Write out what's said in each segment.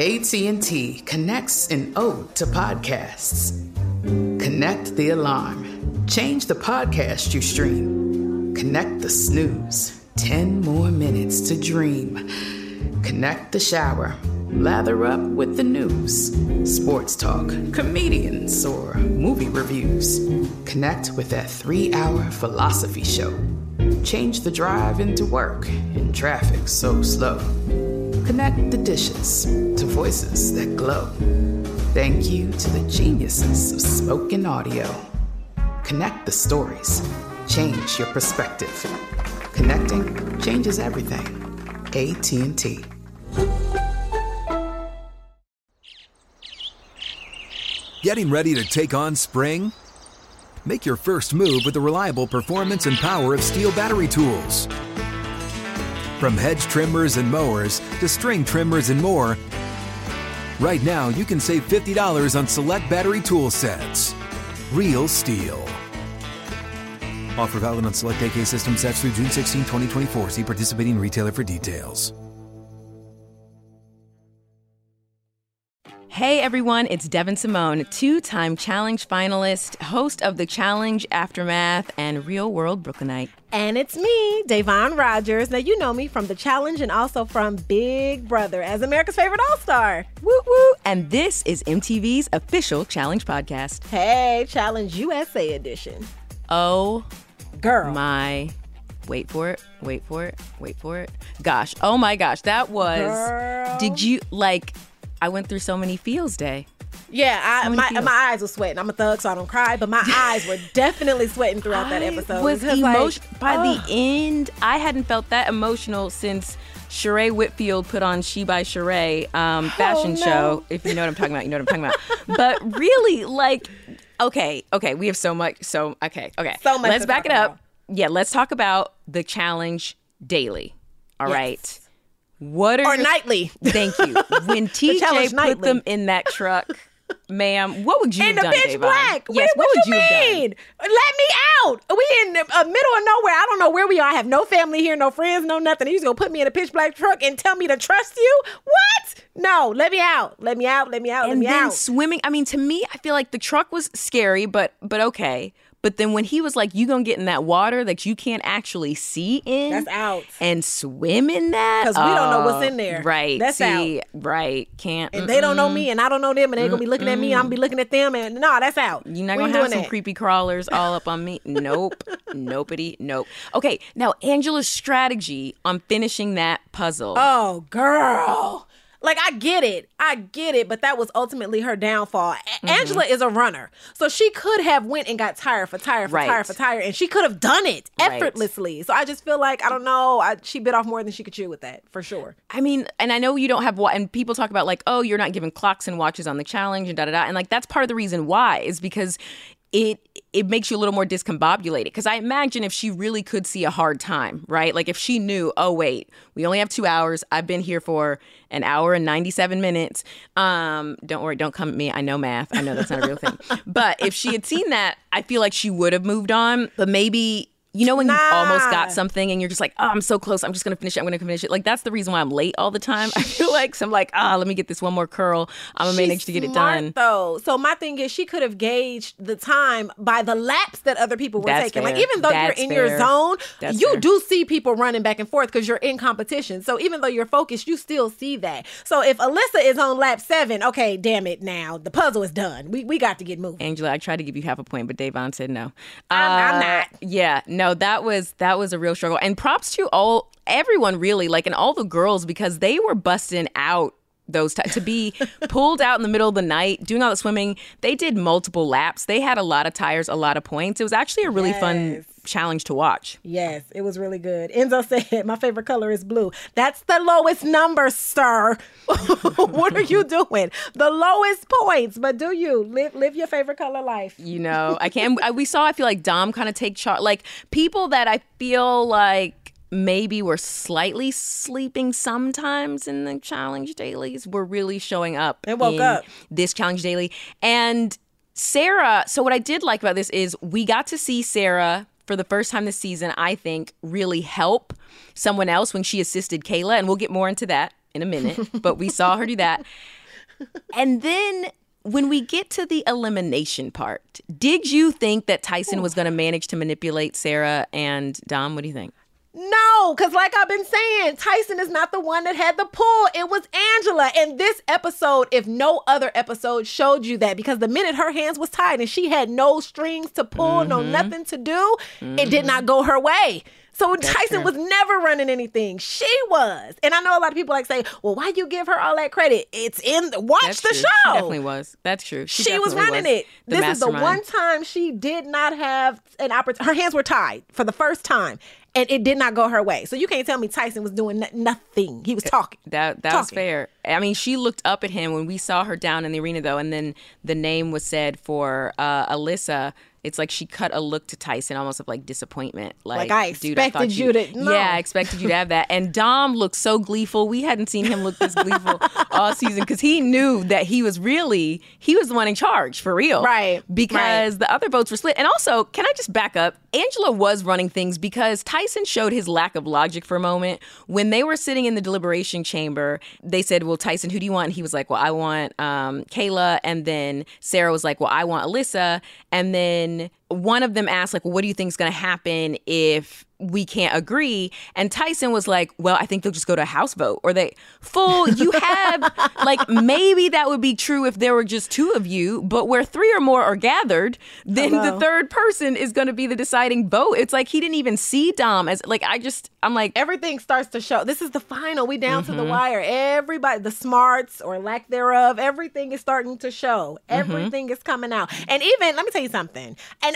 AT&T connects an ode to podcasts. Connect the alarm. Change the podcast you stream. Connect the snooze. 10 more minutes to dream. Connect the shower. Lather up with the news. Sports talk, comedians, or movie reviews. Connect with that 3-hour philosophy show. Change the drive into work in traffic so slow. Connect the dishes to voices that glow. Thank you to the geniuses of spoken audio. Connect the stories. Change your perspective. Connecting changes everything. AT&T. Getting ready to take on spring? Make your first move with the reliable performance and power of Steel battery tools. From hedge trimmers and mowers to string trimmers and more, right now you can save $50 on select battery tool sets. Real Steel. Offer valid on select AK system sets through June 16, 2024. See participating retailer for details. Hey everyone, it's Devin Simone, 2-time challenge finalist, host of The Challenge Aftermath, and Real World Brooklynite. And it's me, Davon Rogers. Now, you know me from The Challenge and also from Big Brother as America's favorite all-star. Woo woo! And this is MTV's official challenge podcast. Hey, Challenge USA edition. Oh, girl. My... Wait for it. Gosh. Oh my gosh. That was... Girl. Did you, I went through so many feels day. Yeah, my eyes were sweating. I'm a thug, so I don't cry, but my eyes were definitely sweating throughout that episode. Was emotional. By the end, I hadn't felt that emotional since Sheree Whitfield put on She by Sheree fashion show. If you know what I'm talking about, you know what I'm talking about. But really, okay, we have so much. So much. Let's back it up. Yeah, let's talk about the challenge daily. All right. Nightly. Thank you. When TJ put them in that truck, ma'am, what would you have done, in the pitch black. Yes, what would you have done? Let me out. We in the middle of nowhere. I don't know where we are. I have no family here, no friends, no nothing. He's going to put me in a pitch black truck and tell me to trust you? What? No, let me out. Let me out. And then swimming. I mean, to me, I feel like the truck was scary, but okay. But then when he was like, you gonna get in that water that you can't actually see in. That's out. And swim in that. Because we don't know what's in there. Right. That's out. Right. Can't. And they don't know me and I don't know them and they're going to be looking at me and I'm going to be looking at them and no, that's out. You're not going to have some creepy crawlers all up on me. Nope. Nobody. Nope. Okay. Now, Angela's strategy on finishing that puzzle. Oh, girl. I get it, but that was ultimately her downfall. Angela is a runner, so she could have went and got tire for tire, and she could have done it effortlessly. Right. So I just feel like, I don't know, she bit off more than she could chew with that, for sure. I mean, and I know you don't have, and people talk about oh, you're not giving clocks and watches on the challenge and da-da-da, and that's part of the reason why, is because it makes you a little more discombobulated. Because I imagine if she really could see a hard time, right? If she knew, oh, wait, we only have 2 hours. I've been here for an hour and 97 minutes. Don't worry, don't come at me. I know math. I know that's not a real thing. But if she had seen that, I feel like she would have moved on. But maybe... You know when you almost got something and you're just oh, I'm so close. I'm just going to finish it. That's the reason why I'm late all the time. I feel so I'm let me get this one more curl. I'm going to manage to get it done. Though. So my thing is she could have gauged the time by the laps that other people were taking. Fair. Even though you're in your zone, you fair. do see people running back and forth because you're in competition. So even though you're focused, you still see that. So if Alyssa is on lap 7, okay, damn it now. The puzzle is done. We got to get moving. Angela, I tried to give you half a point, but Davon said no. I'm not. Yeah, no. That was a real struggle. And props to everyone really, and all the girls, because they were busting out those to be pulled out in the middle of the night, doing all the swimming. They did multiple laps. They had a lot of tires, a lot of points. It was actually a really fun challenge to watch. Yes, it was really good. Enzo said, my favorite color is blue. That's the lowest number, sir. What are you doing? The lowest points. But do you live your favorite color life? I can't. I feel like Dom kind of take charge. People that I feel like maybe were slightly sleeping sometimes in the challenge dailies were really showing up. They woke up. This challenge daily. And Sarah, so what I did like about this is we got to see Sarah for the first time this season, I think, really help someone else when she assisted Kayla. And we'll get more into that in a minute, but we saw her do that. And then when we get to the elimination part, did you think that Tyson was going to manage to manipulate Sarah and Dom? What do you think? No, because like I've been saying, Tyson is not the one that had the pull. It was Angela. And this episode, if no other episode, showed you that, because the minute her hands was tied and she had no strings to pull, no nothing to do, it did not go her way. So Tyson was never running anything. She was. And I know a lot of people like say, well, why you give her all that credit? It's in watch the show. She definitely was. That's true. She was running it. This is the one time she did not have an opportunity. Her hands were tied for the first time. And it did not go her way. So you can't tell me Tyson was doing nothing. He was talking. That was fair. I mean, she looked up at him when we saw her down in the arena, though, and then the name was said for Alyssa. It's like she cut a look to Tyson, almost of like disappointment. Like I expected you to. No. Yeah, I expected you to have that. And Dom looked so gleeful. We hadn't seen him look this gleeful all season, because he knew that he was the one in charge, for real. Right. Because the other votes were split. And also, can I just back up? Angela was running things because Tyson showed his lack of logic for a moment. When they were sitting in the deliberation chamber, they said, well, Tyson, who do you want? And he was like, well, I want Kayla. And then Sarah was like, well, I want Alyssa. And then one of them asked, like, well, what do you think is going to happen if we can't agree? And Tyson was like, well, I think they'll just go to a house vote. Or you have, like, maybe that would be true if there were just two of you, but where three or more are gathered, then the third person is going to be the deciding vote. It's like he didn't even see Dom as, like, I'm like. Everything starts to show. This is the final. We down to the wire. Everybody, the smarts or lack thereof, everything is starting to show. Everything is coming out. And even, let me tell you something. And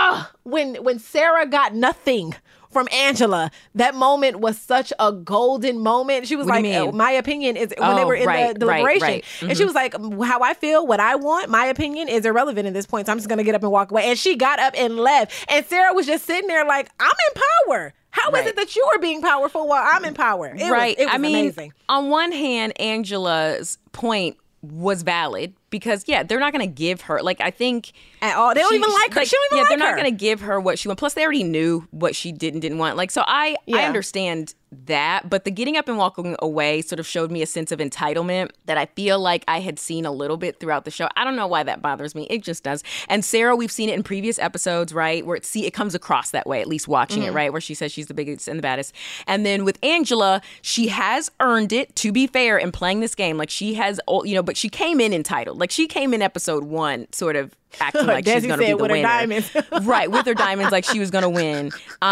when Sarah got nothing from Angela, that moment was such a golden moment. She was like, my opinion is, when they were in the deliberation. Right. And she was like, how I feel, what I want, my opinion is irrelevant at this point. So I'm just going to get up and walk away. And she got up and left. And Sarah was just sitting there like, I'm in power. How is it that you are being powerful while I'm in power? It was amazing. On one hand, Angela's point was valid, because they're not going to give her, like, I think at all. They don't even like her. Like, she don't even like her. They're not going to give her what she wants. Plus, they already knew what she didn't want. Like, so I understand that, but the getting up and walking away sort of showed me a sense of entitlement that I feel like I had seen a little bit throughout the show. I don't know why that bothers me. It just does. And Sarah, we've seen it in previous episodes, right, where it comes across that way, at least watching it, right, where she says she's the biggest and the baddest. And then with Angela, she has earned it, to be fair, in playing this game. Like, she has, but she came in entitled. Like, she came in episode 1 sort of acting like she's going to be the winner. Diamonds. Right, with her diamonds, like she was going to win.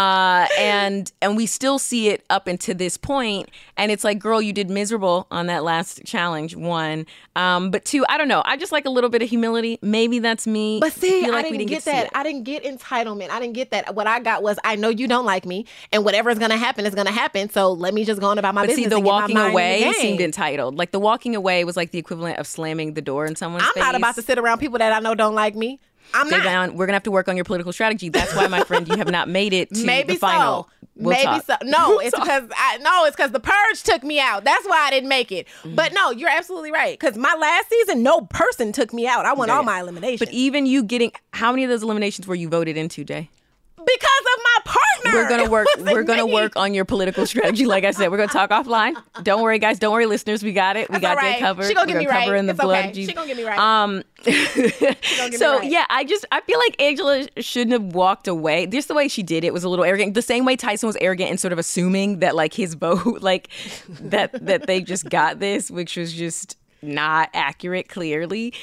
And we still see it up until this point. And it's like, girl, you did miserable on that last challenge, 1. But 2, I don't know. I just like a little bit of humility. Maybe that's me. But see, I didn't get that. I didn't get entitlement. I didn't get that. What I got was, I know you don't like me, and whatever is going to happen is going to happen. So let me just go on about my business. But see, the walking away seemed entitled. Like, the walking away was like the equivalent of slamming the door in someone's face. I'm not about to sit around people that I know don't like me. Stay down. We're going to have to work on your political strategy. That's why, my friend, you have not made it to the final. Maybe so. No, it's because the purge took me out. That's why I didn't make it. But no, you're absolutely right. Because my last season, no person took me out. I won all my eliminations. But even you getting, how many of those eliminations were you voted into, Jay? Because of my partner. We're gonna work on your political strategy. Like I said, we're gonna talk offline. Don't worry, guys. Don't worry, listeners. We got it. We got Jay covered. She gonna get me right. In the blood. Okay. She gonna get me right. Yeah, I feel like Angela shouldn't have walked away. Just the way she did it was a little arrogant. The same way Tyson was arrogant and sort of assuming that, like, his vote, like that they just got this, which was just not accurate, clearly.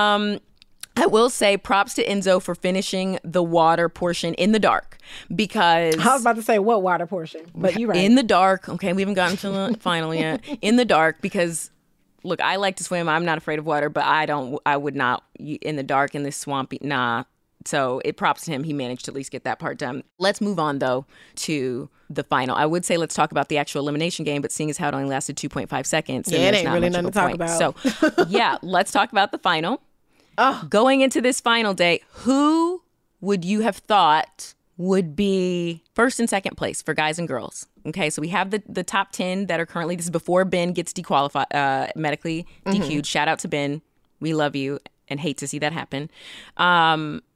I will say props to Enzo for finishing the water portion in the dark, because I was about to say what water portion, but you're right. In the dark. Okay, we haven't gotten to the final yet. In the dark, because look, I like to swim. I'm not afraid of water, but I would not in the dark in this swampy. Nah. So it props to him. He managed to at least get that part done. Let's move on, though, to the final. I would say let's talk about the actual elimination game, but seeing as how it only lasted 2.5 seconds, it ain't really nothing to talk about. So yeah, let's talk about the final. Going into this final day, who would you have thought would be first and second place for guys and girls? Okay, so we have the top 10 that are currently, this is before Ben gets dequalified, medically DQ'd. Shout out to Ben. We love you and hate to see that happen.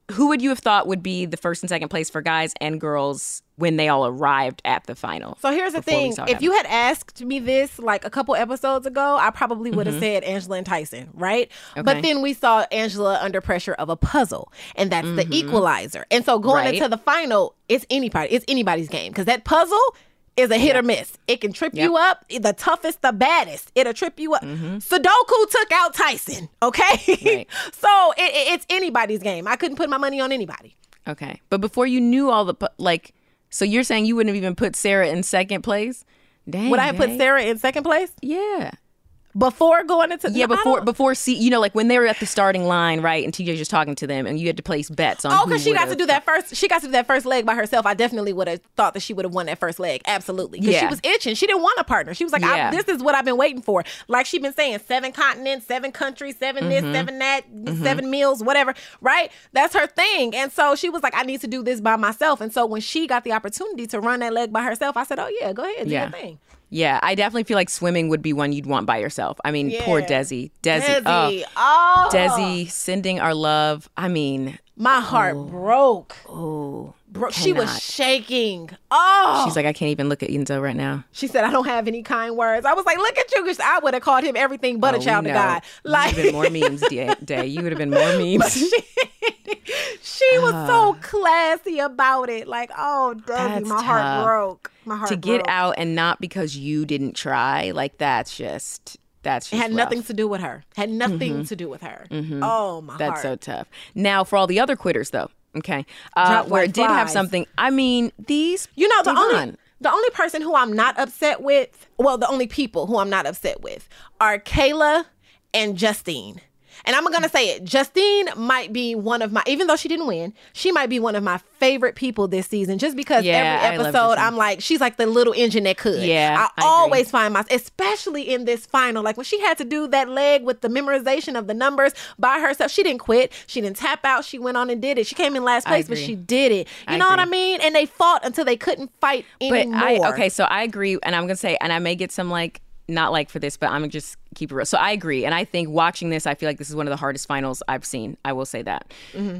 who would you have thought would be the first and second place for guys and girls when they all arrived at the final? So here's the thing. If you had asked me this like a couple episodes ago, I probably would have said Angela and Tyson, right? Okay. But then we saw Angela under pressure of a puzzle, and that's the equalizer. And so going into the final, it's anybody's game, because that puzzle is a hit or miss. It can trip you up. The toughest, the baddest. It'll trip you up. Sudoku took out Tyson, okay? Right. So it's anybody's game. I couldn't put my money on anybody. Okay. But before you knew all the, so you're saying you wouldn't have even put Sarah in second place? Dang. Would I have put Sarah in second place? Yeah. Before going into before like when they were at the starting line, right, and TJ's just talking to them, and you had to place bets on. Because she got to do that first. She got to do that first leg by herself. I definitely would have thought that she would have won that first leg, absolutely, because she was itching. She didn't want a partner. She was like, "This is what I've been waiting for." Like she'd been saying, 7 continents, 7 countries, 7 this, 7 that, 7 meals, whatever. Right? That's her thing. And so she was like, "I need to do this by myself." And so when she got the opportunity to run that leg by herself, I said, "Oh yeah, go ahead, do your thing." Yeah, I definitely feel like swimming would be one you'd want by yourself. I mean, poor Desi. Desi, Desi, sending our love. I mean, my heart broke. Oh, she was shaking. Oh, she's like, I can't even look at Enzo right now. She said, I don't have any kind words. I was like, look at you, because I would have called him everything but a child of God. Like, you would have been more memes, Day. You would have been more memes. She was so classy about it. Like, oh, Desi, my heart broke. My heart to get out, and not because you didn't try. Like, that's just it had rough. Nothing to do with her. Had nothing to do with her. Oh, my That's heart. so tough. Now, for all the other quitters, though, okay, where it did have something. I mean, these, the only person who I'm not upset with, the only people who I'm not upset with are Kayla and Justine. And I'm going to say it. Justine might be one of my, even though she didn't win, she might be one of my favorite people this season, just because every episode I'm like, she's like the little engine that could. Yeah, I always find myself, especially in this final, like when she had to do that leg with the memorization of the numbers by herself. She didn't quit. She didn't tap out. She went on and did it. She came in last place, but she did it. You know what I mean? And they fought until they couldn't fight anymore. So I agree. And I'm going to say, and I may get some not for this, but I'm going to just keep it real. So I agree. And I think watching this, I feel like this is one of the hardest finals I've seen. I will say that.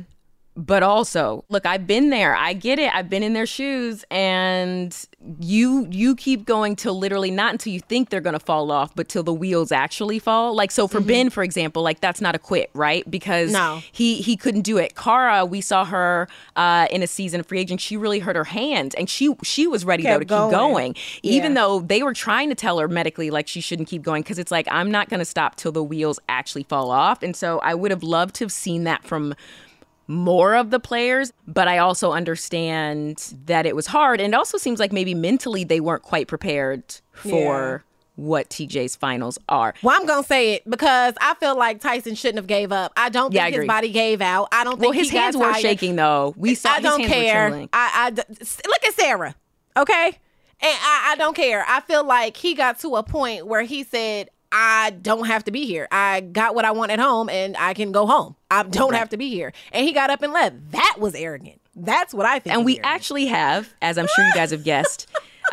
But also, look, I've been there. I get it. I've been in their shoes, and you keep going till literally not until you think they're going to fall off, but till the wheels actually fall. Like, so for Ben, for example, like that's not a quit, right? Because he couldn't do it. Cara, we saw her in a season free agent. She really hurt her hand, and she was ready to keep going, even though they were trying to tell her medically like she shouldn't keep going, because it's like, I'm not going to stop till the wheels actually fall off. And so I would have loved to have seen that from more of the players, but I also understand that it was hard, and it also seems like maybe mentally they weren't quite prepared for what TJ's finals are. Well, I'm gonna say it because I feel like Tyson shouldn't have gave up. I don't think his body gave out. I don't think his hands were shaking though. We saw. I don't his hands care. Were trembling. I look at Sarah, okay, and I don't care. I feel like he got to a point where he said, I don't have to be here. I got what I want at home, and I can go home. I don't have to be here. And he got up and left. That was arrogant. That's what I think. And we actually have, as I'm sure you guys have guessed,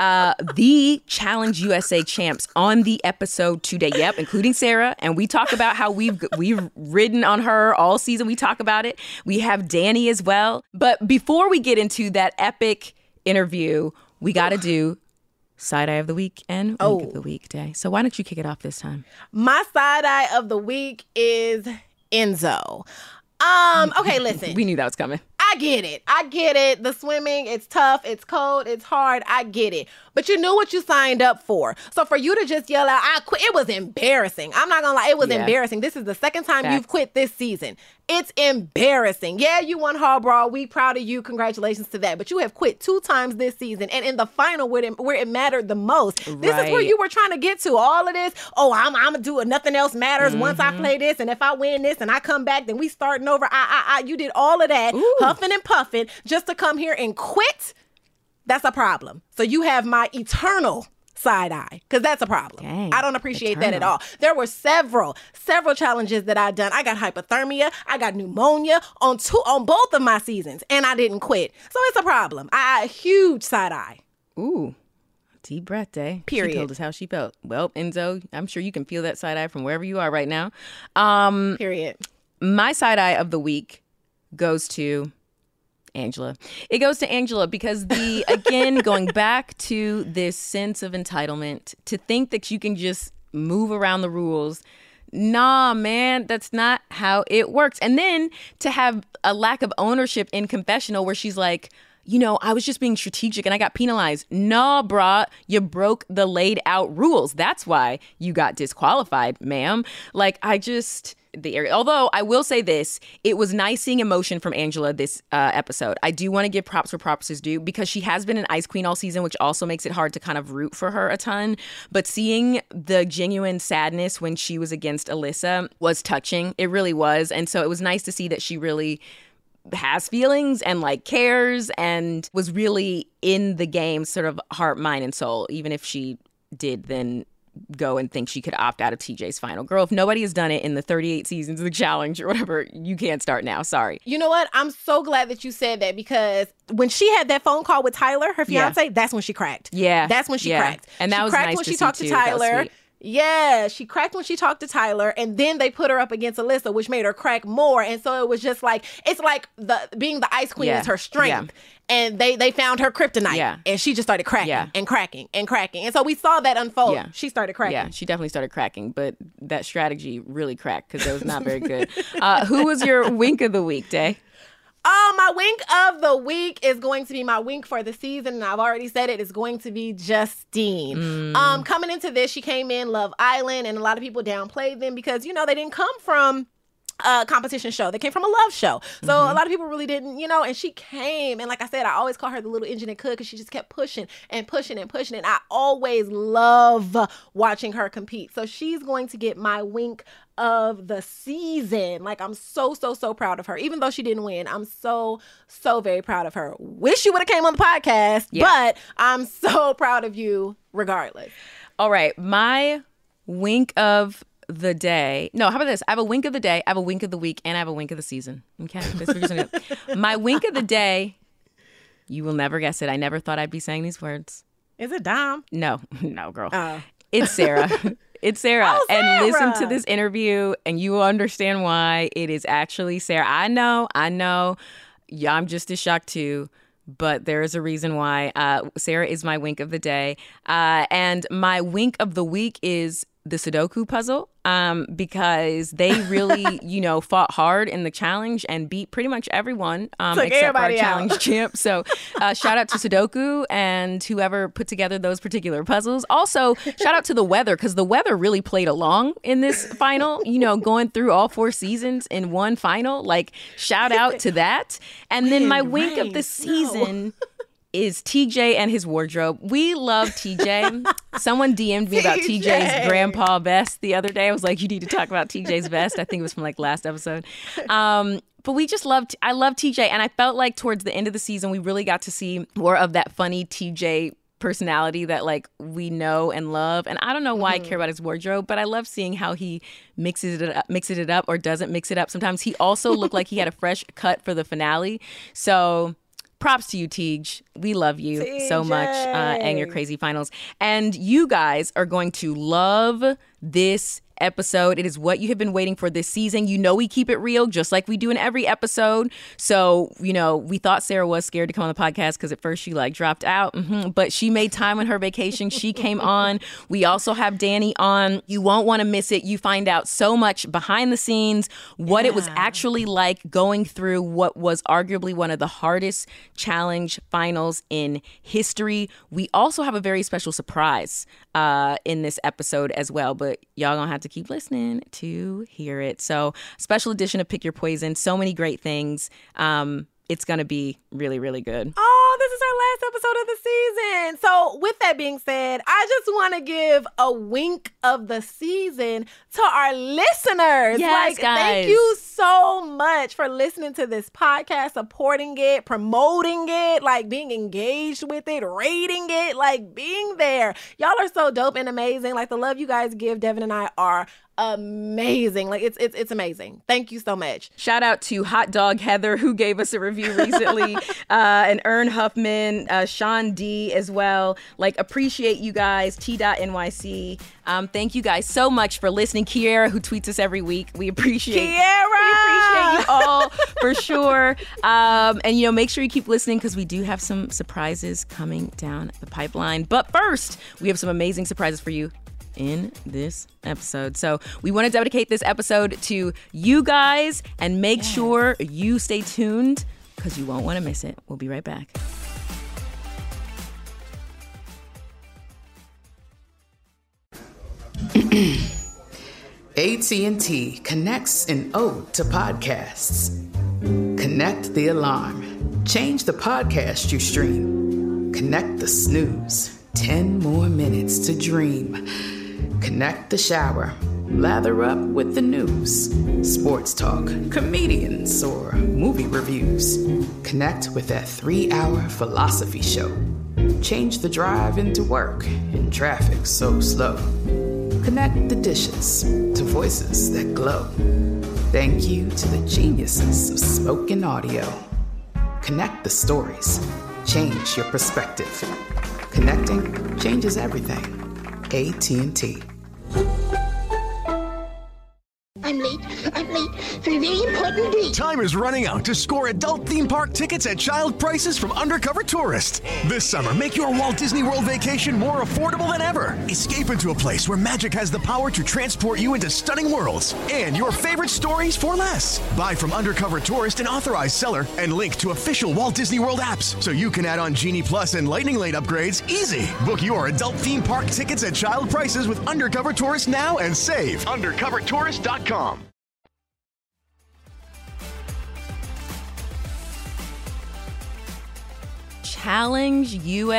the Challenge USA champs on the episode today. Yep, including Sarah. And we talk about how we've ridden on her all season. We talk about it. We have Danny as well. But before we get into that epic interview, we got to do Side Eye of the Week and Week of the Week Day. So why don't you kick it off this time? My side eye of the week is Enzo. Okay, listen. We knew that was coming. I get it. The swimming, it's tough, it's cold, it's hard. I get it. But you knew what you signed up for. So for you to just yell out, I quit, it was embarrassing. I'm not going to lie. It was embarrassing. This is the second time you've quit this season. It's embarrassing. Yeah, you won Hall Brawl. We proud of you. Congratulations to that. But you have quit 2 times this season. And in the final where it mattered the most, this is where you were trying to get to. All of this, I'm going to do it. Nothing else matters once I play this. And if I win this and I come back, then we starting over. You did all of that, huffing and puffing, just to come here and quit. That's a problem. So you have my eternal side eye, because that's a problem. Dang, I don't appreciate that at all. There were several challenges that I done. I got hypothermia. I got pneumonia on both of my seasons, and I didn't quit. So it's a problem. A huge side eye. Ooh. Deep breath, Day. Period. She told us how she felt. Well, Enzo, I'm sure you can feel that side eye from wherever you are right now. Period. My side eye of the week goes to Angela. It goes to Angela because again, going back to this sense of entitlement, to think that you can just move around the rules. Nah, man, that's not how it works. And then to have a lack of ownership in confessional where she's like, I was just being strategic and I got penalized. Nah, brah, you broke the laid out rules. That's why you got disqualified, ma'am. Although I will say this, it was nice seeing emotion from Angela this episode. I do want to give props where props is due because she has been an Ice Queen all season, which also makes it hard to kind of root for her a ton. But seeing the genuine sadness when she was against Alyssa was touching. It really was. And so it was nice to see that she really has feelings and cares and was really in the game sort of heart, mind, and soul, even if she did then go and think she could opt out of TJ's final. Girl, if nobody has done it in the 38 seasons of the challenge or whatever, you can't start now. Sorry. You know what? I'm so glad that you said that because when she had that phone call with Tyler, her fiance, that's when she cracked. Yeah. That's when she cracked. And that was nice when to she see talked too. to Tyler. Yeah, she cracked when she talked to Tyler, and then they put her up against Alyssa, which made her crack more. And so it was just it's like being the Ice Queen is her strength. And they found her kryptonite, and she just started cracking and cracking and cracking. And so we saw that unfold. Yeah. She started cracking. Yeah, she definitely started cracking, but that strategy really cracked because it was not very good. Who was your wink of the week, Day? My wink of the week is going to be my wink for the season, and I've already said it. It's going to be Justine. Coming into this, she came in Love Island, and a lot of people downplayed them because, they didn't come from a competition show. They came from a love show. So a lot of people really didn't, and she came. And like I said, I always call her the little engine that could because she just kept pushing and pushing and pushing. And I always love watching her compete. So she's going to get my wink of the season. I'm so proud of her. Even though she didn't win, I'm so very proud of her. Wish you would have came on the podcast, but I'm so proud of you regardless. All right. My wink of the day. No, how about this? I have a wink of the day, I have a wink of the week, and I have a wink of the season. Okay? That's what you're gonna do. My wink of the day, you will never guess it. I never thought I'd be saying these words. Is it Dom? No, girl. It's Sarah. It's Sarah. Oh, Sarah. And listen to this interview and you will understand why it is actually Sarah. I know. Yeah, I'm just as shocked too. But there is a reason why. Sarah is my wink of the day. And my wink of the week is the Sudoku puzzle because they really, fought hard in the challenge and beat pretty much everyone except for our challenge champ. So shout out to Sudoku and whoever put together those particular puzzles. Also, shout out to the weather because the weather really played along in this final, going through all 4 seasons in one final. Shout out to that. And then my wink of the season is TJ and his wardrobe. We love TJ. Someone DM'd me about TJ's grandpa vest the other day. I was like, you need to talk about TJ's vest. I think it was from last episode. But we just I love TJ. And I felt like towards the end of the season, we really got to see more of that funny TJ personality that we know and love. And I don't know why I care about his wardrobe, but I love seeing how he mixes it up or doesn't mix it up. Sometimes he also looked like he had a fresh cut for the finale. So props to you, Tej. We love you so much and your crazy finals. And you guys are going to love this episode. It is what you have been waiting for this season. We keep it real just like we do in every episode. So, we thought Sarah was scared to come on the podcast because at first she dropped out, but she made time on her vacation. She came on. We also have Danny on. You won't want to miss it. You find out so much behind the scenes, what it was actually like going through what was arguably one of the hardest challenge finals in history. We also have a very special surprise in this episode as well, but y'all gonna have to keep listening to hear it. So special edition of Pick Your Poison. So many great things. It's going to be really, really good. Oh, this is our last episode of the season. So with that being said, I just want to give a wink of the season to our listeners. Yes, guys. Thank you so much for listening to this podcast, supporting it, promoting it, being engaged with it, rating it, being there. Y'all are so dope and amazing. The love you guys give Devin and I are amazing. Like it's amazing. Thank you so much. Shout out to Hot Dog Heather, who gave us a review recently, and Ern Huffman, Sean D as well. Like, appreciate you guys. T.NYC. Thank you guys so much for listening. Kiera, who tweets us every week. We appreciate you all for sure. And make sure you keep listening because we do have some surprises coming down the pipeline. But first, we have some amazing surprises for you in this episode. So we want to dedicate this episode to you guys and make sure you stay tuned because you won't want to miss it. We'll be right back. AT&T connects an ode to podcasts. Connect the alarm. Change the podcast you stream. Connect the snooze. 10 more minutes to dream. Connect the shower. Lather up with the news. Sports talk, comedians, or movie reviews. Connect with that 3-hour philosophy show. Change the drive into work in traffic so slow. Connect the dishes to voices that glow. Thank you to the geniuses of spoken audio. Connect the stories. Change your perspective. Connecting changes everything. AT&T. I'm late for a very important date. Time is running out to score adult theme park tickets at child prices from Undercover Tourist. This summer, make your Walt Disney World vacation more affordable than ever. Escape into a place where magic has the power to transport you into stunning worlds and your favorite stories for less. Buy from Undercover Tourist, an authorized seller, and link to official Walt Disney World apps so you can add on Genie Plus and Lightning Lane upgrades easy. Book your adult theme park tickets at child prices with Undercover Tourist now and save. UndercoverTourist.com. Challenge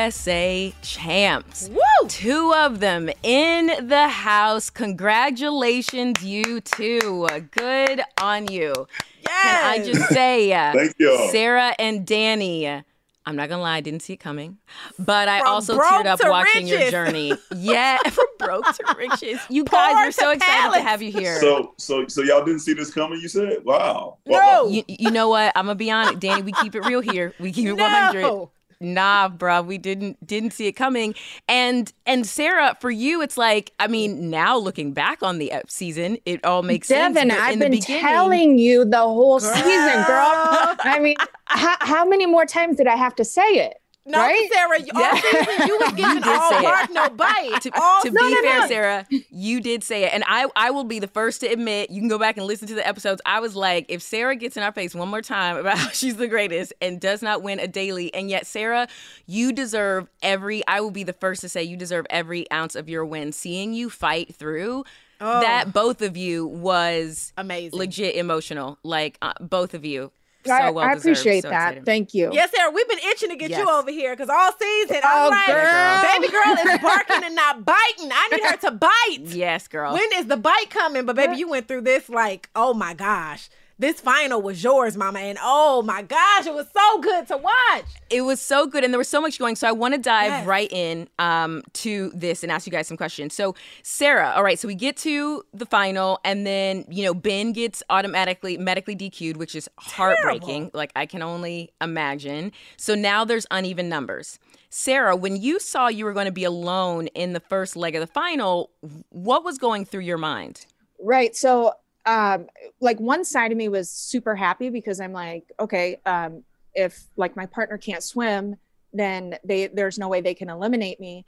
USA champs. Woo! 2 of them in the house. Congratulations, you two. Good on you. Yes. Can I just say, thank you, Sarah and Danny, I'm not gonna lie, I didn't see it coming, but I From also broke teared up to watching your riches. journey. Yeah, from broke to riches. You Poor guys, we're to so excited palace. to have you here. So y'all didn't see this coming, you said? Wow. No. You know what? I'm gonna be honest, Danny. We keep it real here. We keep it 100. No. Nah, bruh, we didn't see it coming. And Sarah, for you, it's like, I mean, now looking back on the season, it all makes sense. Devin, but in I've the been beginning, telling you the whole season, girl. I mean, how many more times did I have to say it? No, right? Sarah, all season you was giving did all say it. bark, no bite. To be fair, Sarah, you did say it. And I will be the first to admit, you can go back and listen to the episodes. I was like, if Sarah gets in our face one more time about how she's the greatest and does not win a daily, and yet, Sarah, you deserve I will be the first to say you deserve every ounce of your win. Seeing you fight through that, both of you, was amazing. Legit emotional. Like, both of you. So I well deserved. appreciate So that. excited. Thank you. Yes, Sarah, we've been itching to get Yes. you over here because all season I'm like, girl. baby girl is barking and not biting. I need her to bite. Yes, girl. When is the bite coming? But baby, you went through this like, oh my gosh. This final was yours, mama. And oh my gosh, it was so good to watch. It was so good, and there was so much going. So I want to dive right in to this and ask you guys some questions. So Sarah, all right, so we get to the final, and then, Ben gets medically DQ'd, which is heartbreaking. Terrible. Like, I can only imagine. So now there's uneven numbers. Sarah, when you saw you were going to be alone in the first leg of the final, what was going through your mind? Right. So, like, one side of me was super happy because I'm like, okay, if like my partner can't swim, then there's no way they can eliminate me.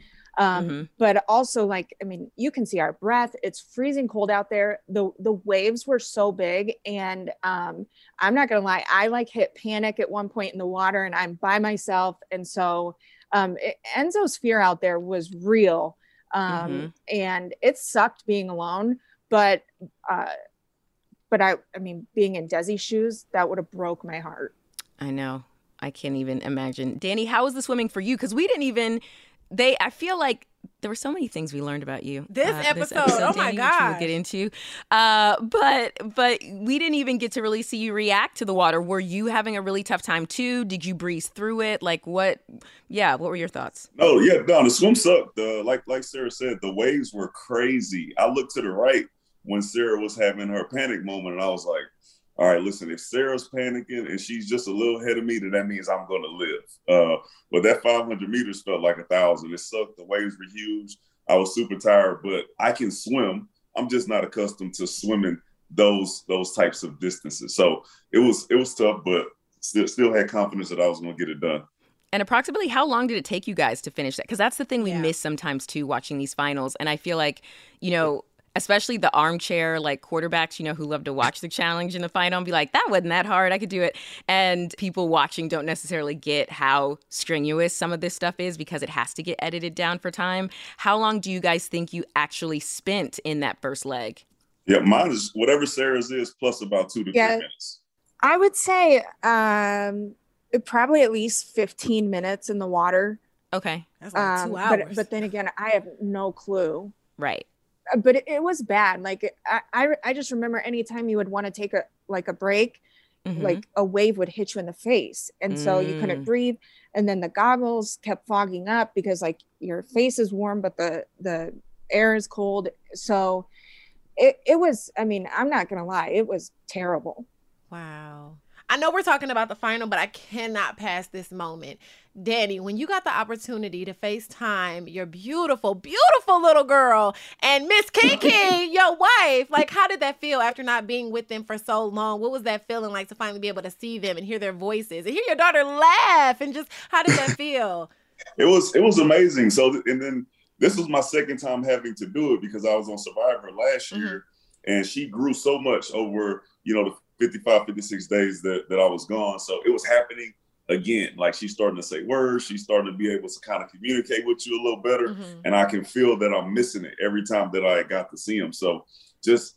But also, like, I mean, you can see our breath. It's freezing cold out there. The waves were so big, and I'm not gonna lie, I like hit panic at one point in the water, and I'm by myself, and so Enzo's fear out there was real, and it sucked being alone. But I mean, being in Desi's shoes, that would have broke my heart. I know. I can't even imagine. Danny, how was the swimming for you? Because we didn't even, I feel like there were so many things we learned about you. This episode, oh my Danny, gosh. which we'll get into. But we didn't even get to really see you react to the water. Were you having a really tough time too? Did you breeze through it? Like what were your thoughts? Oh, yeah, no, the swim sucked. Like Sarah said, the waves were crazy. I looked to the right. when Sarah was having her panic moment, and I was like, all right, listen, if Sarah's panicking and she's just a little ahead of me, then that means I'm going to live. But that 500 meters felt like 1,000. It sucked. The waves were huge. I was super tired, but I can swim. I'm just not accustomed to swimming those types of distances. So it was tough, but still had confidence that I was going to get it done. And approximately how long did it take you guys to finish that? Because that's the thing we miss sometimes too, watching these finals. And I feel like, especially the armchair like quarterbacks, who love to watch the challenge in the final and be like, that wasn't that hard, I could do it. And people watching don't necessarily get how strenuous some of this stuff is because it has to get edited down for time. How long do you guys think you actually spent in that first leg? Yeah, mine is whatever Sarah's is plus about 2 to 3 minutes. I would say probably at least 15 minutes in the water. Okay. That's like 2 hours. But then again, I have no clue. Right. But it was bad. Like I just remember anytime you would want to take a break, like a wave would hit you in the face. And so you couldn't breathe. And then the goggles kept fogging up because like your face is warm, but the air is cold. So it was, I mean, I'm not going to lie. It was terrible. Wow. I know we're talking about the final, but I cannot pass this moment. Danny, when you got the opportunity to FaceTime your beautiful, beautiful little girl and Miss Kiki, your wife, like how did that feel after not being with them for so long? What was that feeling like to finally be able to see them and hear their voices and hear your daughter laugh and just how did that feel? It was amazing. So, and then this was my second time having to do it because I was on Survivor last year and she grew so much over, the 55, 56 days that I was gone. So it was happening again. Like she's starting to say words. She's starting to be able to kind of communicate with you a little better. And I can feel that I'm missing it every time that I got to see him. So just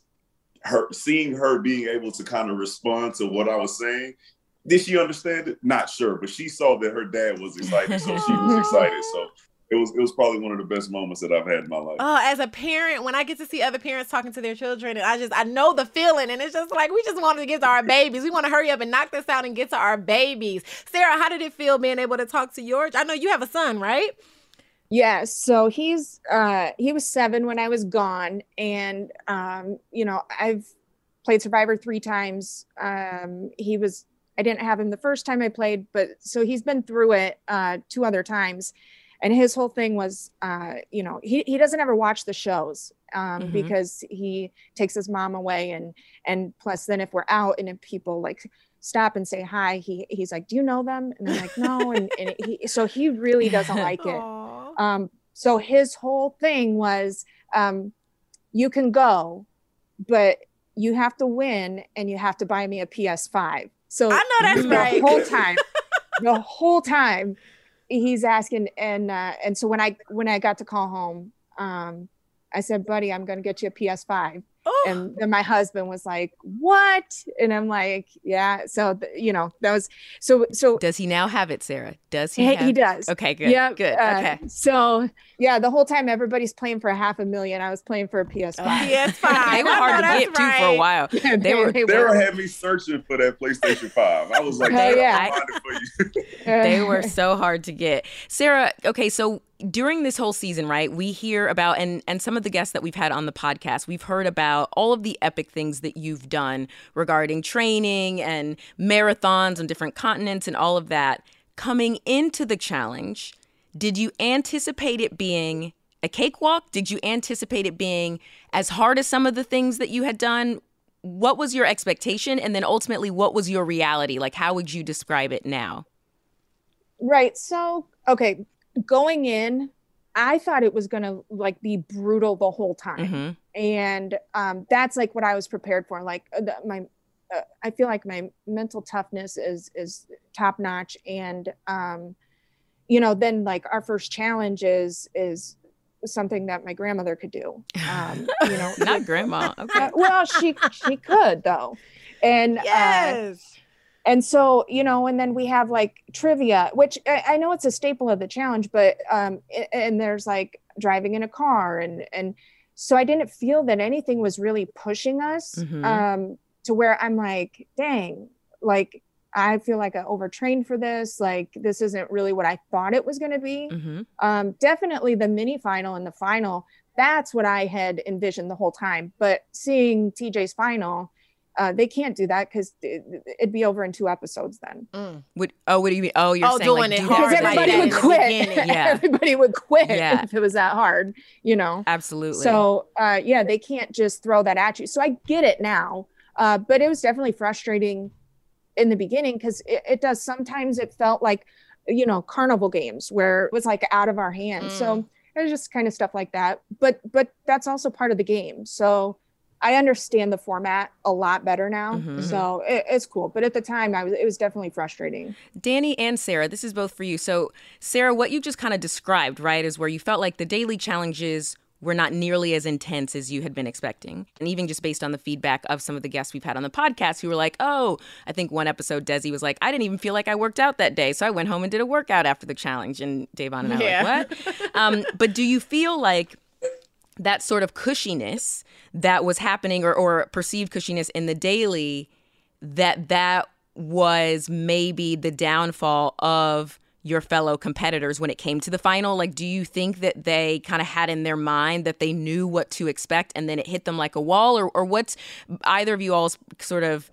seeing her being able to kind of respond to what I was saying. Did she understand it? Not sure, but she saw that her dad was excited. So she was excited. So it was probably one of the best moments that I've had in my life. Oh, as a parent, when I get to see other parents talking to their children, and I know the feeling, and it's just like, we just wanted to get to our babies. We want to hurry up and knock this out and get to our babies. Sarah, how did it feel being able to talk to yours? I know you have a son, right? Yeah, so he was 7 when I was gone, and I've played Survivor 3 times. I didn't have him the first time I played, but so he's been through it 2 other times. And his whole thing was, he doesn't ever watch the shows because he takes his mom away. And plus then if we're out and if people like stop and say hi, he's like, do you know them? And I'm like, no. So he really doesn't like it. So his whole thing was, you can go, but you have to win and you have to buy me a PS5. So I know that's right. The whole time he's asking, and so when I got to call home, I said, buddy, I'm going to get you a PS5. Oh. And then my husband was like, what? And I'm like, yeah. So, that was, so. Does he now have it, Sarah? Does he? He does. Okay, good. Yeah. Good. Okay. So yeah, the whole time everybody's playing for $500,000. I was playing for a PS5. PS5. They were hard to get to for a while. Yeah, They were having me searching for that PlayStation 5. I was like, yeah. I'll find it for you. They were so hard to get. Sarah, okay, so during this whole season, right, we hear about, and some of the guests that we've had on the podcast, we've heard about all of the epic things that you've done regarding training and marathons on different continents and all of that. Coming into the challenge, did you anticipate it being a cakewalk? Did you anticipate it being as hard as some of the things that you had done? What was your expectation? And then ultimately, what was your reality? Like, how would you describe it now? Right. So, okay. Going in, I thought it was going to like be brutal the whole time. And that's like what I was prepared for. Like I feel like my mental toughness is top notch. And, then like our first challenge is something that my grandmother could do. Not grandma. Okay. Well, she could though. And, yes. And so, and then we have like trivia, which I know it's a staple of the challenge, but, and there's like driving in a car. And so I didn't feel that anything was really pushing us to where I'm like, dang, like, I feel like I overtrained for this. Like, this isn't really what I thought it was going to be. Definitely the mini final and the final That's what I had envisioned the whole time. But seeing TJ's final, they can't do that because it'd be over in 2 episodes then. What do you mean? Oh, you're saying doing like, it do hard that Because at the everybody beginning. would quit. Yeah. Everybody would quit Yeah. if it was that hard, Absolutely. So they can't just throw that at you. So I get it now. But it was definitely frustrating in the beginning because it does. Sometimes it felt like, carnival games where it was like out of our hands. So it was just kind of stuff like that. But that's also part of the game. So I understand the format a lot better now. So it's cool. But at the time, it was definitely frustrating. Danny and Sarah, this is both for you. So Sarah, what you just kind of described, right, is where you felt like the daily challenges were not nearly as intense as you had been expecting. And even just based on the feedback of some of the guests we've had on the podcast who were like, oh, I think one episode Desi was like, I didn't even feel like I worked out that day. So I went home and did a workout after the challenge. And Davon and I were like, what? But do you feel like that sort of cushiness that was happening or perceived cushiness in the daily, that was maybe the downfall of your fellow competitors when it came to the final? Like, do you think that they kind of had in their mind that they knew what to expect and then it hit them like a wall? Or what's either of you all's sort of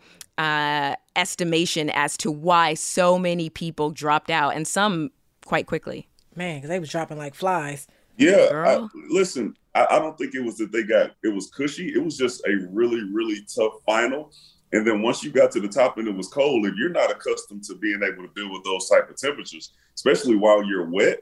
estimation as to why so many people dropped out and some quite quickly? Man, because they was dropping like flies. Yeah. Listen, I don't think it was that it was cushy. It was just a really, really tough final. And then once you got to the top and it was cold, if you're not accustomed to being able to deal with those type of temperatures, especially while you're wet,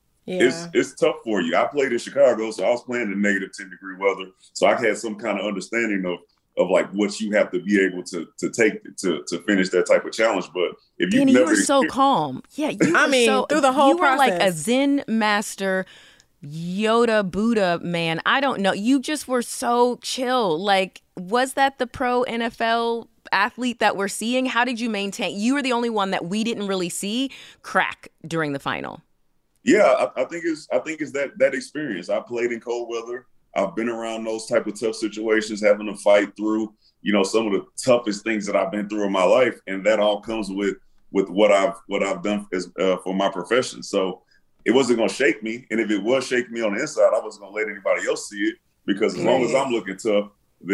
it's tough for you. I played in Chicago, so I was playing in negative 10-degree weather. So I had some kind of understanding of like what you have to be able to take to finish that type of challenge. But if you were so calm. Yeah, you were through the whole process. You were like a Zen master, Yoda, Buddha, man. I don't know. You just were so chill. Like, was that the pro NFL athlete that we're seeing? How did you maintain? You were the only one that we didn't really see crack during the final. Yeah, I think it's that experience. I played in cold weather. I've been around those type of tough situations, having to fight through, some of the toughest things that I've been through in my life, and that all comes with what I've done for my profession. So it wasn't going to shake me, and if it was shaking me on the inside, I wasn't going to let anybody else see it, because as long as I'm looking tough,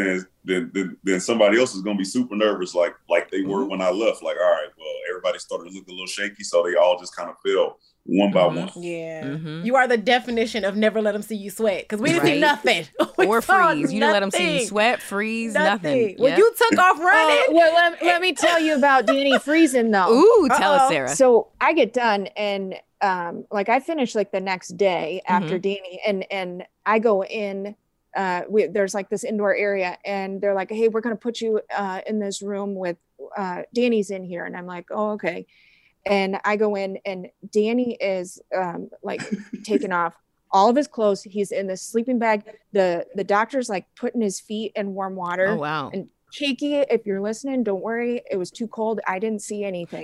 then somebody else is going to be super nervous, like they were when I left. Like, all right, well, everybody started to look a little shaky, so they all just kind of fell one by one. Yeah. You are the definition of never let them see you sweat, because we didn't see nothing. Or freeze. You didn't let them see you sweat, freeze, nothing. Well, you took off running. Well, let me tell you about Danny freezing, though. Ooh, tell us, Sarah. So I get done, and I finished like the next day after Danny, and I go in. There's like this indoor area, and they're like, hey, we're going to put you in this room with Danny's in here. And I'm like, oh, okay. And I go in, and Danny is like taking off all of his clothes. He's in this sleeping bag. The doctor's like putting his feet in warm water. Oh, wow. And Kiki, if you're listening, don't worry. It was too cold. I didn't see anything.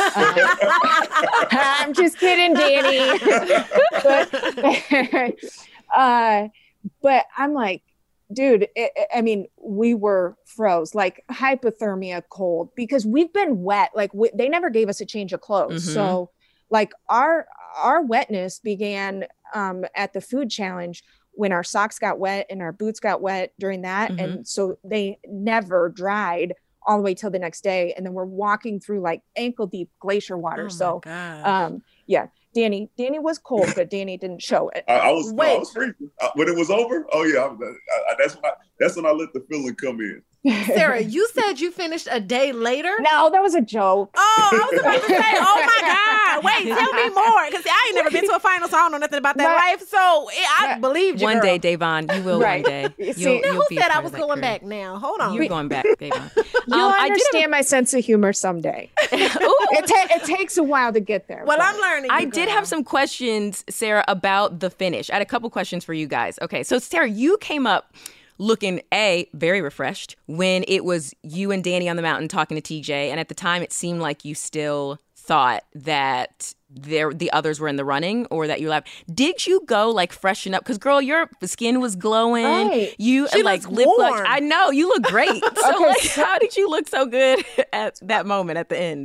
I'm just kidding, Danny. But I'm like, dude, we were froze, like hypothermia cold, because we've been wet. Like they never gave us a change of clothes. So like our wetness began at the food challenge when our socks got wet and our boots got wet during that. And so they never dried all the way till the next day. And then we're walking through like ankle deep glacier water. Yeah. Danny was cold, but Danny didn't show it. I was freezing when it was over. Oh yeah, that's when I let the feeling come in. Sarah, you said you finished a day later? No, that was a joke. Oh, I was about to say, oh my God. Wait, tell me more. Because I ain't never been to a final, so I don't know nothing about that life. So I believed you. One day, Davon, you will one day. Who said I was going back now? Hold on. You're going back, Davon. You'll understand my sense of humor someday. It takes a while to get there. Well, I'm learning. I did have some questions, Sarah, about the finish. I had a couple questions for you guys. Okay, so Sarah, you came up looking, very refreshed when it was you and Danny on the mountain talking to TJ. And at the time, it seemed like you still thought that the others were in the running, or that you left. Did you go like freshen up? Because girl, your skin was glowing. Right. You she like lip gloss. I know you look great. So how did you look so good at that moment at the end?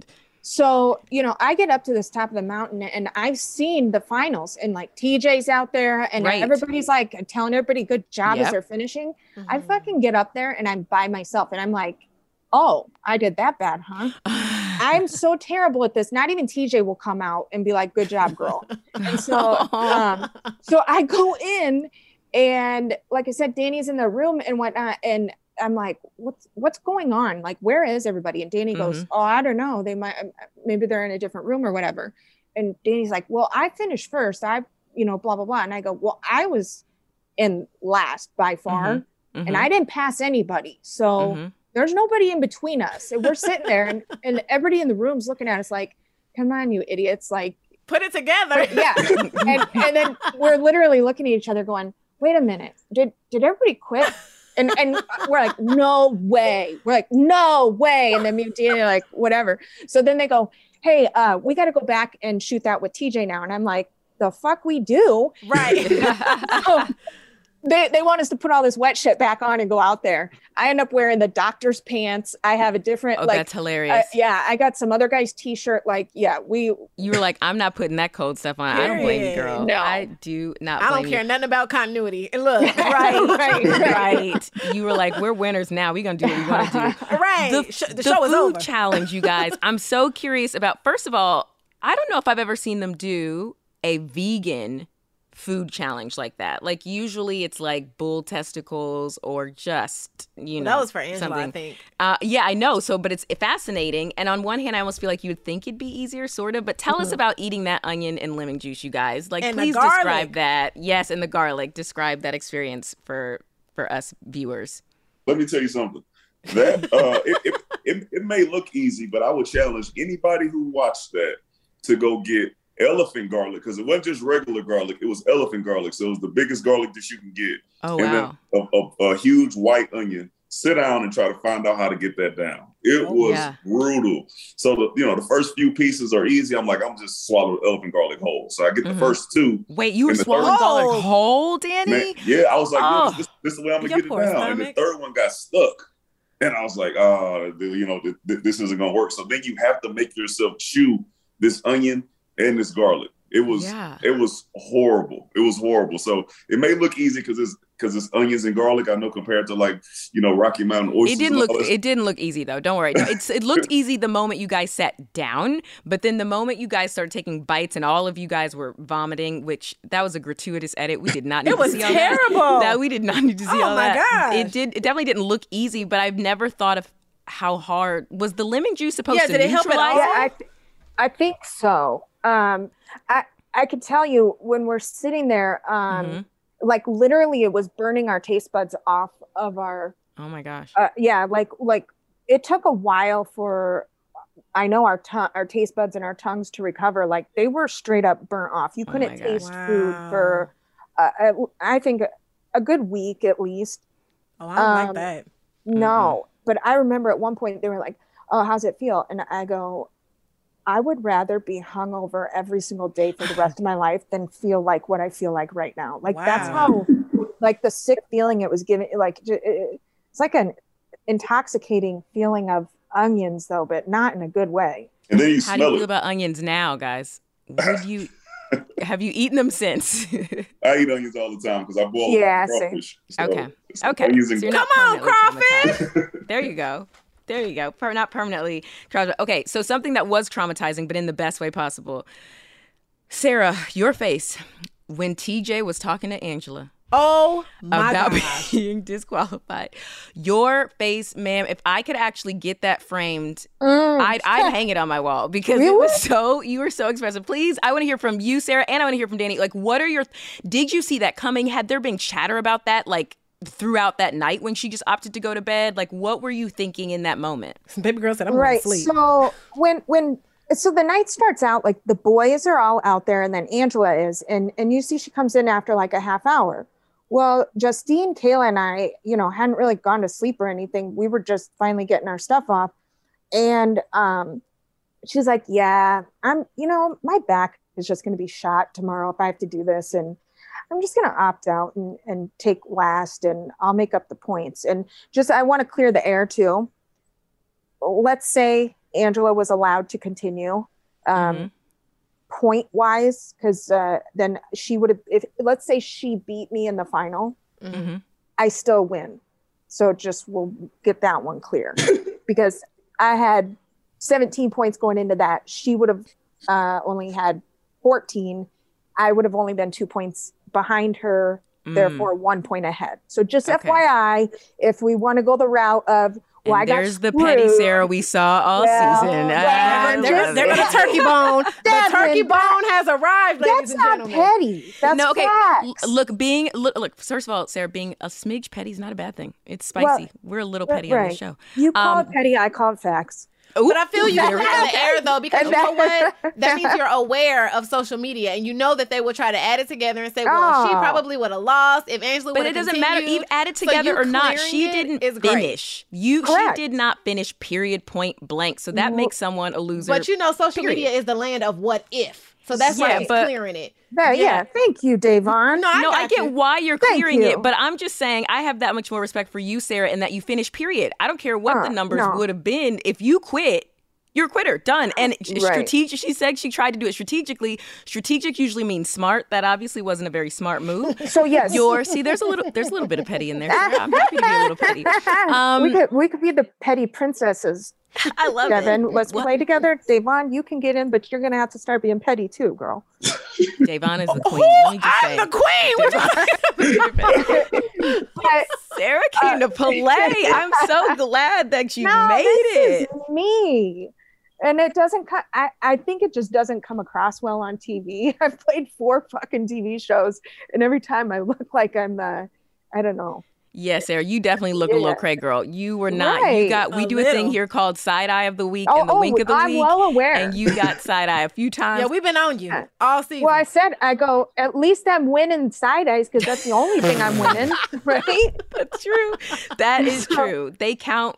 So, you know, I get up to this top of the mountain and I've seen the finals and like TJ's out there and everybody's like telling everybody good job as they're finishing. I fucking get up there and I'm by myself and I'm like, oh, I did that bad, huh? I'm so terrible at this. Not even TJ will come out and be like, good job, girl. And so, so I go in and like I said, Danny's in the room and whatnot. And I'm like, what's going on? Like, where is everybody? And Danny goes, oh, I don't know. They might, maybe they're in a different room or whatever. And Danny's like, well, I finished first. You know, blah, blah, blah. And I go, well, I was in last by far and I didn't pass anybody. So there's nobody in between us. And we're sitting there and everybody in the room's looking at us like, come on, you idiots. Like, put it together. Yeah. and then we're literally looking at each other going, wait a minute. Did everybody quit? And we're like, no way. We're like, no way. And then me and Danny are like, whatever. So then they go, hey, we got to go back and shoot that with TJ now. And I'm like, the fuck we do? Right. So they want us to put all this wet shit back on and go out there. I end up wearing the doctor's pants. I have a different, that's hilarious. Yeah. I got some other guy's t-shirt. Like, yeah, you were like, I'm not putting that cold stuff on. I don't blame you, girl. No. I do not blame I don't care nothing about continuity. And look, right. You were like, we're winners now. We're going to do what we want to do. Right. The show is over. Food challenge, you guys. I'm so curious about, first of all, I don't know if I've ever seen them do a vegan food challenge like that. Like usually it's like bull testicles or just, you know. That was for Angela, something. I think. Yeah, I know. So, but it's fascinating. And on one hand, I almost feel like you would think it'd be easier, sort of. But tell us about eating that onion and lemon juice, you guys. Like, and please describe that. Yes, and the garlic. Describe that experience for us viewers. Let me tell you something. That it may look easy, but I would challenge anybody who watched that to go get elephant garlic, because it wasn't just regular garlic, it was elephant garlic. So it was the biggest garlic that you can get. Oh, and wow. then a huge white onion. Sit down and try to find out how to get that down. It was brutal. So the first few pieces are easy. I'm like, I'm just swallow the elephant garlic whole. So I get the first two. Wait, you were swallowing garlic whole, Danny? Man, yeah, I was like, this is the way I'm gonna get it down. Stomach. And the third one got stuck. And I was like, this isn't gonna work. So then you have to make yourself chew this onion and this garlic. It was horrible. It was horrible. So it may look easy because it's onions and garlic. I know compared to Rocky Mountain oysters. It didn't look easy though. Don't worry. It looked easy the moment you guys sat down, but then the moment you guys started taking bites and all of you guys were vomiting, which that was a gratuitous edit. We did not need to see all that. It was terrible. That we did not need to see all that. Oh my gosh. It definitely didn't look easy, but I've never thought of how hard was the lemon juice supposed to did it help at all? Yeah, I think so. I could tell you when we're sitting there, like literally it was burning our taste buds off of our. Oh my gosh. Like it took a while for, I know our taste buds and our tongues to recover. Like they were straight up burnt off. You couldn't taste food for, I think a good week at least. Oh, I don't like that. No, but I remember at one point they were like, oh, how's it feel? And I go, I would rather be hungover every single day for the rest of my life than feel like what I feel like right now. Like that's how, like the sick feeling it was giving. Like it's like an intoxicating feeling of onions, though, but not in a good way. And then you how do you feel about onions now, guys? Have you eaten them since? I eat onions all the time because I boil crawfish. So okay. So come on, crawfish. There you go. Not permanently traumatized. Okay, so something that was traumatizing, but in the best way possible. Sarah, your face when TJ was talking to Angela. Oh, my about gosh. being disqualified. Your face, ma'am, if I could actually get that framed, I'd hang it on my wall because it was you were so expressive. Please, I want to hear from you, Sarah, and I want to hear from Danny. Like, did you see that coming? Had there been chatter about that, like, throughout that night when she just opted to go to bed? Like, what were you thinking in that moment? Baby girl said, I'm going to sleep. So so the night starts out, like the boys are all out there and then Angela is, and you see she comes in after like a half hour. Well, Justine, Kayla, and I, hadn't really gone to sleep or anything. We were just finally getting our stuff off. And she's like, yeah, my back is just going to be shot tomorrow if I have to do this. And I'm just going to opt out and take last and I'll make up the points. And I want to clear the air too. Let's say Angela was allowed to continue point wise, because then she would have, if let's say she beat me in the final, I still win. So just we'll get that one clear because I had 17 points going into that. She would have only had 14. I would have only been 2 points behind her, therefore 1 point ahead. So just FYI, if we want to go the route of, well, I there's got the petty Sarah we saw all season. They're going to turkey bone. The turkey bone has arrived, ladies and gentlemen. That's not petty. That's facts. Look, first of all, Sarah, being a smidge petty is not a bad thing. It's spicy. Well, we're a little petty on this show. You call it petty, I call it facts. But I feel you in the air, though, because you know what? That means you're aware of social media, and you know that they will try to add it together and say, well, she probably would have lost if Angela would have continued. But it doesn't matter, even add it together or not. She didn't finish. She did not finish, period, point blank. So that makes someone a loser. But you know, social media is the land of what if. So that's why he's clearing it. Yeah, thank you, Davon. I get why you're clearing it, but I'm just saying I have that much more respect for you, Sarah, in that you finished, period. I don't care what the numbers would have been. If you quit, you're a quitter, done. And strategic, she said she tried to do it strategically. Strategic usually means smart. That obviously wasn't a very smart move. So yes, there's a little bit of petty in there. I'm happy to be a little petty. We could be the petty princesses. I love Devin, it. let's play together. Davon, you can get in, but you're going to have to start being petty too, girl. Davon is the queen. Let me just say. The queen. Sarah came to play. I'm so glad that you made it. Is me. And it doesn't I think it just doesn't come across well on TV. I've played 4 fucking TV shows, and every time I look like I'm I don't know. Yes, Sarah, you definitely look a little cray girl. You were not. Right. We do a thing here called Side Eye of the Week and the Wink of the Week. I'm well aware. And you got side eye a few times. Yeah, we've been on you all season. Well, I go, at least I'm winning side eyes because that's the only thing I'm winning, right? That's true. That is true. They count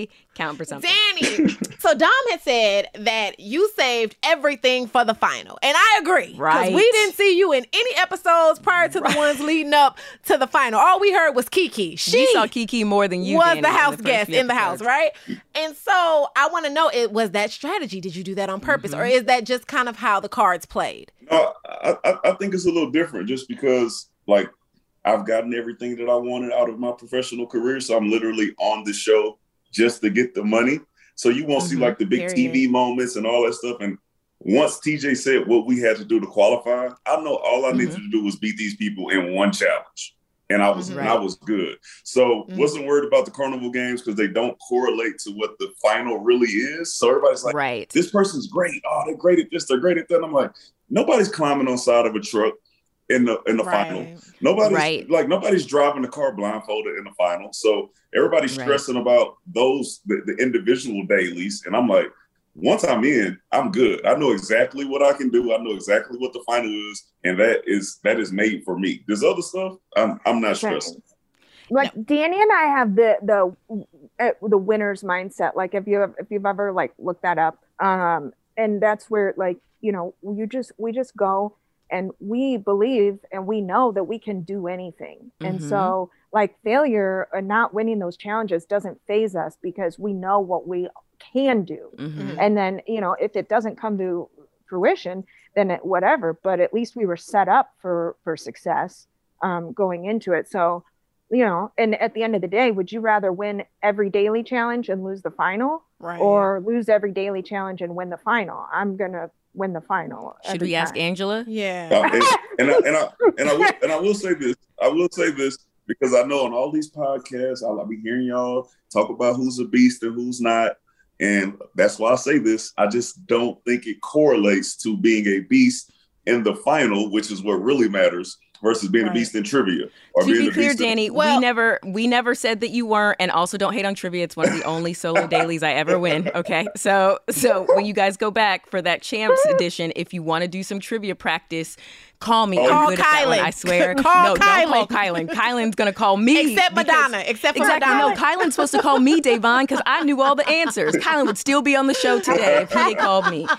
for something. Danny, so Dom had said that you saved everything for the final. And I agree. Right. Because we didn't see you in any episodes prior to the ones leading up to the final. All we heard was Kiki. She saw Kiki more than you was Danny, the house guest in the house, right? And so I want to know, was that strategy? Did you do that on purpose? Or is that just kind of how the cards played? No, I think it's a little different just because, like, I've gotten everything that I wanted out of my professional career. So I'm literally on the show just to get the money. So you won't see like the big TV moments and all that stuff. And once TJ said what we had to do to qualify, I know all I needed to do was beat these people in one challenge. And I was good. So wasn't worried about the carnival games because they don't correlate to what the final really is. So everybody's like, this person's great. Oh, they're great at this. They're great at that. And I'm like, nobody's climbing on side of a truck in the final. Nobody's driving the car blindfolded in the final. So everybody's stressing about the individual dailies. And I'm like, once I'm in, I'm good. I know exactly what I can do. I know exactly what the final is. And that is made for me. There's other stuff I'm not stressing. Like Danny and I have the winner's mindset. Like if you've ever like looked that up, and that's where like, you know, we just go and we believe and we know that we can do anything. And so like failure or not winning those challenges doesn't faze us because we know what we can do. And then, you know, if it doesn't come to fruition, then whatever, but at least we were set up for success going into it. So, you know, and at the end of the day, would you rather win every daily challenge and lose the final or lose every daily challenge and win the final? I'm going to win the final. Should we ask Angela? Yeah. I will say this. I will say this because I know on all these podcasts, I'll be hearing y'all talk about who's a beast and who's not. And that's why I say this. I just don't think it correlates to being a beast in the final, which is what really matters, versus being a beast in trivia. Or to being be clear, Danny, we never said that you weren't, and also don't hate on trivia. It's one of the only solo dailies I ever win. Okay, so when you guys go back for that Champs edition, if you want to do some trivia practice, call me. I'm good at that one, I swear. Don't call Kylan. Kylan's gonna call me. Except Madonna. Madonna. No, Kylan's supposed to call me, Davon, because I knew all the answers. Kylan would still be on the show today if he had called me.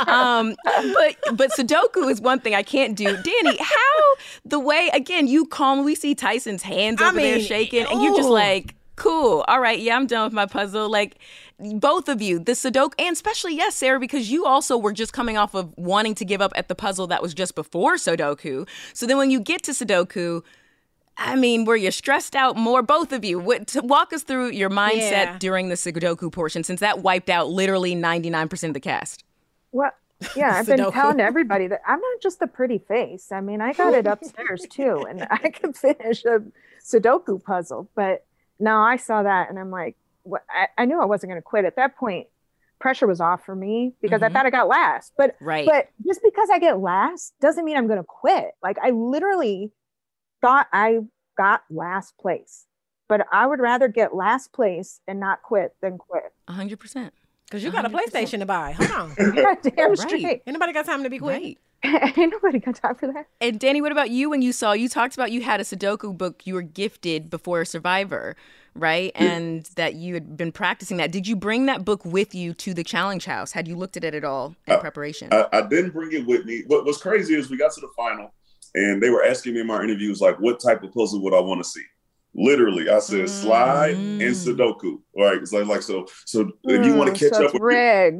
But Sudoku is one thing I can't do. Danny, how the way again you call me? We see Tyson's hands over there shaking, and you're just like, Cool. All right. Yeah, I'm done with my puzzle. Like, both of you, the Sudoku, and especially, yes, Sarah, because you also were just coming off of wanting to give up at the puzzle that was just before Sudoku. So then when you get to Sudoku, I mean, were you stressed out more? Both of you. Walk us through your mindset during the Sudoku portion, since that wiped out literally 99% of the cast. Well, yeah, I've been telling everybody that I'm not just a pretty face. I mean, I got it upstairs too, and I can finish a Sudoku puzzle. But no, I saw that and I'm like, I knew I wasn't going to quit. At that point, pressure was off for me because I thought I got last. But just because I get last doesn't mean I'm going to quit. Like, I literally thought I got last place, but I would rather get last place and not quit than quit. 100%. Because you got a PlayStation to buy. Hold on. Damn straight. Anybody got time to be quick? Right. Ain't nobody got time for that. And Danny, what about you? When you talked about you had a Sudoku book you were gifted before Survivor, right? And that you had been practicing that. Did you bring that book with you to the challenge house? Had you looked at it at all in preparation? I didn't bring it with me. What was crazy is we got to the final and they were asking me in my interviews, like, what type of puzzle would I want to see? Literally, I said slide and Sudoku. Right? It's like so. If you want to catch up with rigged.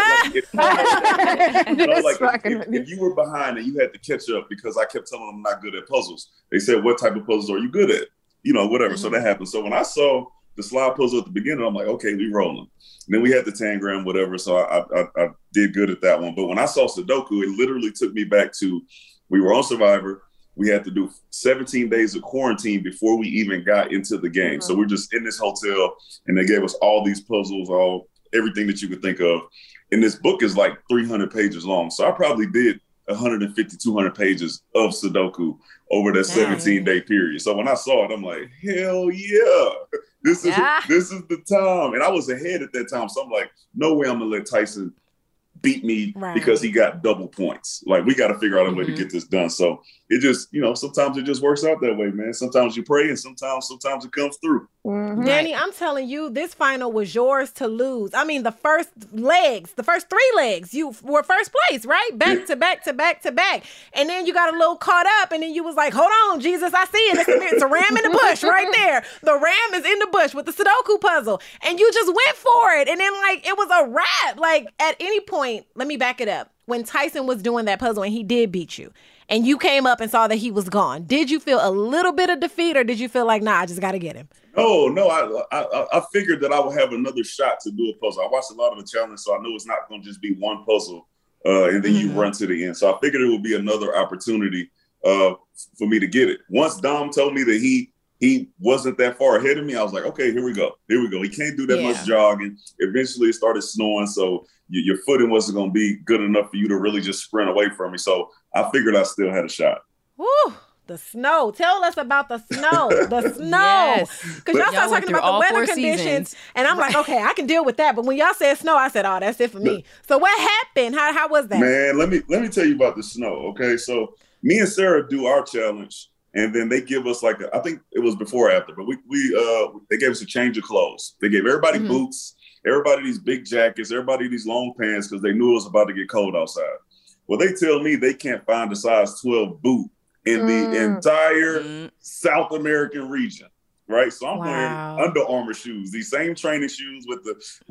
If you were behind and you had to catch up, because I kept telling them I'm not good at puzzles. They said, "What type of puzzles are you good at?" Whatever. So that happened. So when I saw the slide puzzle at the beginning, I'm like, okay, we rolling. And then we had the tangram, whatever. So I did good at that one. But when I saw Sudoku, it literally took me back to, we were on Survivor. We had to do 17 days of quarantine before we even got into the game. So we're just in this hotel and they gave us all these puzzles, everything that you could think of. And this book is like 300 pages long. So I probably did 150, 200 pages of Sudoku over that 17-day period. So when I saw it, I'm like, hell yeah, this is the time. And I was ahead at that time. So I'm like, no way I'm going to let Tyson beat me because he got double points. Like, we got to figure out a way to get this done. So it just, sometimes it just works out that way, man. Sometimes you pray and sometimes it comes through. Danny, I'm telling you, this final was yours to lose. I mean, the first 3 legs, you were first place, right? Back to back to back to back. And then you got a little caught up and then you was like, hold on, Jesus, I see it. It's a ram in the bush right there. The ram is in the bush with the Sudoku puzzle. And you just went for it. And then it was a wrap. Like, at any point, let me back it up. When Tyson was doing that puzzle and he did beat you and you came up and saw that he was gone, did you feel a little bit of defeat or did you feel like, nah, I just got to get him? No, I figured that I would have another shot to do a puzzle. I watched a lot of the challenge, so I know it's not going to just be one puzzle and then you run to the end. So I figured it would be another opportunity for me to get it. Once Dom told me that he wasn't that far ahead of me, I was like, okay, here we go. He can't do that much jogging. Eventually it started snowing, so your footing wasn't going to be good enough for you to really just sprint away from me. So I figured I still had a shot. Woo! The snow. Tell us about the snow. The snow. Because y'all started talking about the weather conditions. And I'm like, okay, I can deal with that. But when y'all said snow, I said, oh, that's it for me. So what happened? How was that? Man, let me tell you about the snow, okay? So me and Sarah do our challenge. And then they give us I think it was before or after, but they gave us a change of clothes. They gave everybody boots, everybody these big jackets, everybody these long pants because they knew it was about to get cold outside. Well, they tell me they can't find a size 12 boot in the entire South American region, right? So I'm wearing Under Armour shoes, these same training shoes with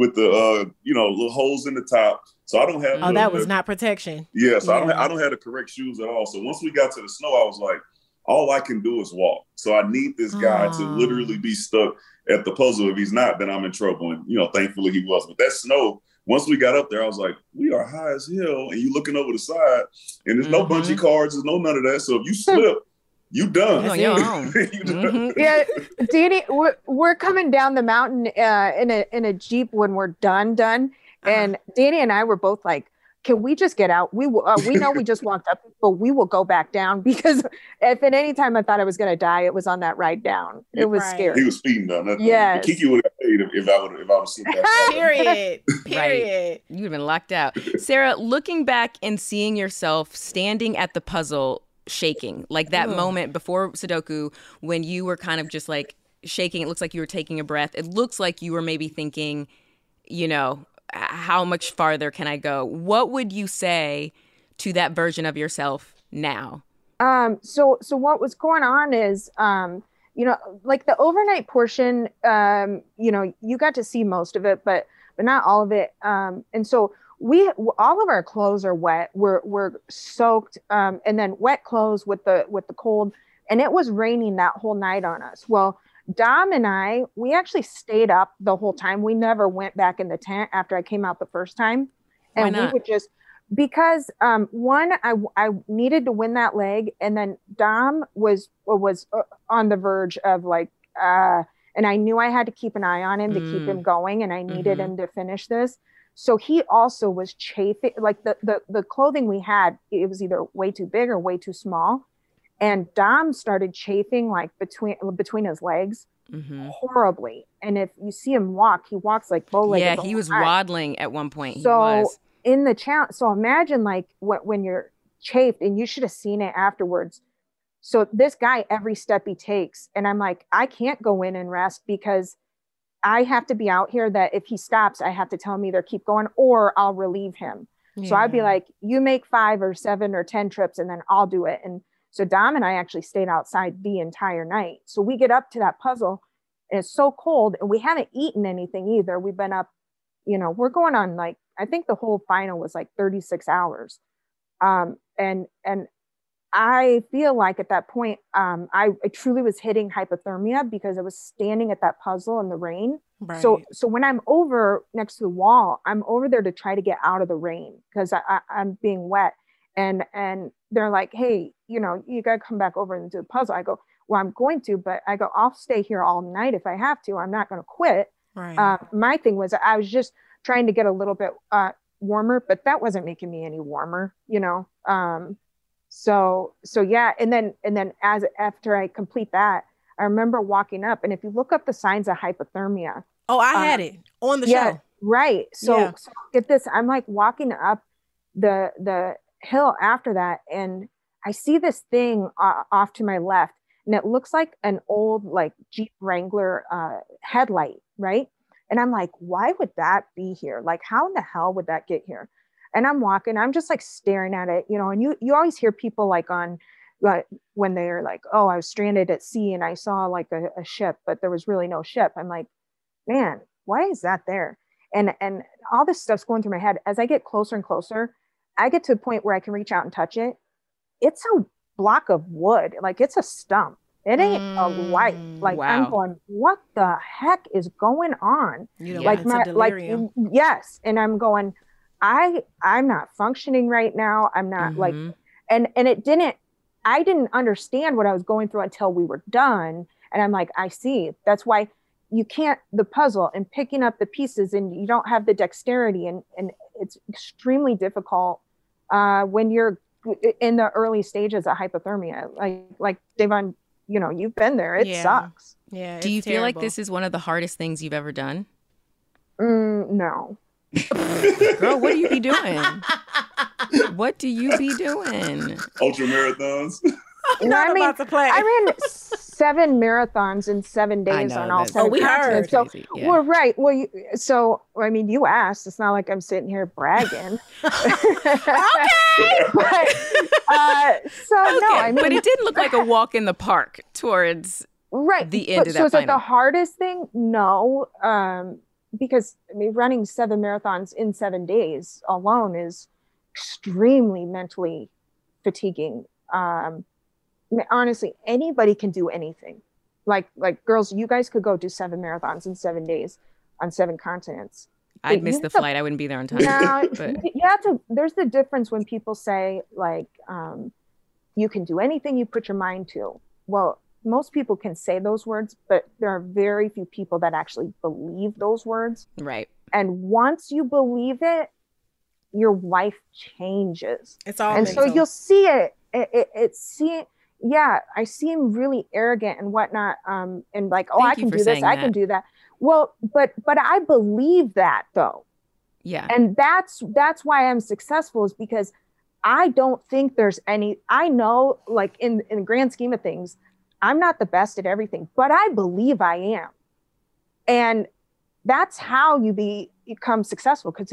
the little holes in the top. So I don't have. Oh, that was not protection. Yeah, so I don't have the correct shoes at all. So once we got to the snow, I was like, all I can do is walk. So I need this guy to literally be stuck at the puzzle. If he's not, then I'm in trouble. And, thankfully he was. But that snow, once we got up there, I was like, we are high as hell. And you looking over the side and there's no bungee cords. There's none of that. So if you slip, you done. On your own. Yeah, Danny, we're coming down the mountain in a Jeep when we're done. And Danny and I were both like, can we just get out? We know we just walked up, but we will go back down because if at any time I thought I was going to die, it was on that ride down. It was scary. He was speeding down. Yes. Kiki would have paid if I would have slipped that. Period. Right. You'd have been locked out. Sarah, looking back and seeing yourself standing at the puzzle, shaking, like that moment before Sudoku when you were kind of just like shaking. It looks like you were taking a breath. It looks like you were maybe thinking, how much farther can I go? What would you say to that version of yourself now? So what was going on is you know, like the overnight portion, you know, you got to see most of it, but not all of it. And so all of our clothes are wet. We're soaked, and then wet clothes with the cold. And it was raining that whole night on us. Well, Dom and we actually stayed up the whole time. We never went back in the tent after I came out the first time. And Why not? we would just, because one, I needed to win that leg. And then Dom was on the verge of like, and I knew I had to keep an eye on him to keep him going. And I needed him to finish this. So he also was chafing, like the clothing we had, it was either way too big or way too small. And Dom started chafing like between his legs horribly. And if you see him walk, he walks like bow-legged. Yeah, he was waddling at one point. So in the challenge, so imagine like when you're chafed, and you should have seen it afterwards. So this guy, every step he takes, and I'm like, I can't go in and rest because I have to be out here, that if he stops, I have to tell him either keep going or I'll relieve him. Yeah. So I'd be like, you make 5 or 7 or 10 trips and then I'll do it. And so Dom and I actually stayed outside the entire night. So we get up to that puzzle and it's so cold and we haven't eaten anything either. We've been up, you know, we're going on like, I think the whole final was like 36 hours. And I feel like at that point, I truly was hitting hypothermia because I was standing at that puzzle in the rain. Right. So when I'm over next to the wall, I'm over there to try to get out of the rain because I'm being wet. And they're like, hey, you know, you got to come back over and do the puzzle. I go, well, I'm going to, but I go, I'll stay here all night if I have to. I'm not going to quit. Right. My thing was I was just trying to get a little bit warmer, but that wasn't making me any warmer, you know? So yeah. And then after I complete that, I remember walking up, and if you look up the signs of hypothermia. Oh, I had it on the show. Right. So get this, I'm like walking up the hill after that, and I see this thing off to my left, and it looks like an old like Jeep Wrangler headlight, right? And I'm like, why would that be here? Like, how in the hell would that get here? And I'm walking, I'm just like staring at it, you know, and you always hear people like on, when they're like, oh, I was stranded at sea and I saw like a ship, but there was really no ship. I'm like, man, why is that there? And all this stuff's going through my head. As I get closer and closer, I get to a point where I can reach out and touch it. It's a block of wood. Like, it's a stump. It ain't a light. Like, wow. I'm going, what the heck is going on? You know, like, yes. And I'm going, I'm not functioning right now. I'm not like, and I didn't understand what I was going through until we were done. And I'm like, I see. That's why you can't, the puzzle and picking up the pieces, and you don't have the dexterity, and it's extremely difficult when you're in the early stages of hypothermia. Like Devon, you know, you've been there. It sucks. Yeah. Do you feel like this is one of the hardest things you've ever done? No. Girl, what do you be doing? What do you be doing? Ultra marathons. Not about to play. I ran 7 marathons in 7 days on all 7 continents. So, well, right. Well, so I mean, you asked. It's not like I'm sitting here bragging. Okay. But, no, I mean, but it didn't look like a walk in the park towards the end of that So is final. it the hardest thing? No, because I mean, running 7 marathons in 7 days alone is extremely mentally fatiguing. Honestly, anybody can do anything. Like girls, you guys could go do 7 marathons in 7 days on 7 continents. I'd miss the flight. I wouldn't be there on time. No, but you have to. There's the difference when people say like, you can do anything you put your mind to. Well, most people can say those words, but there are very few people that actually believe those words. Right. And once you believe it, your life changes. It's all. And so you'll see it. Yeah, I seem really arrogant and whatnot. And like, oh, I can do this, I can do that. Well, but I believe that though. Yeah. And that's why I'm successful, is because I don't think there's I know, like in the grand scheme of things, I'm not the best at everything, but I believe I am. And that's how you become successful. Because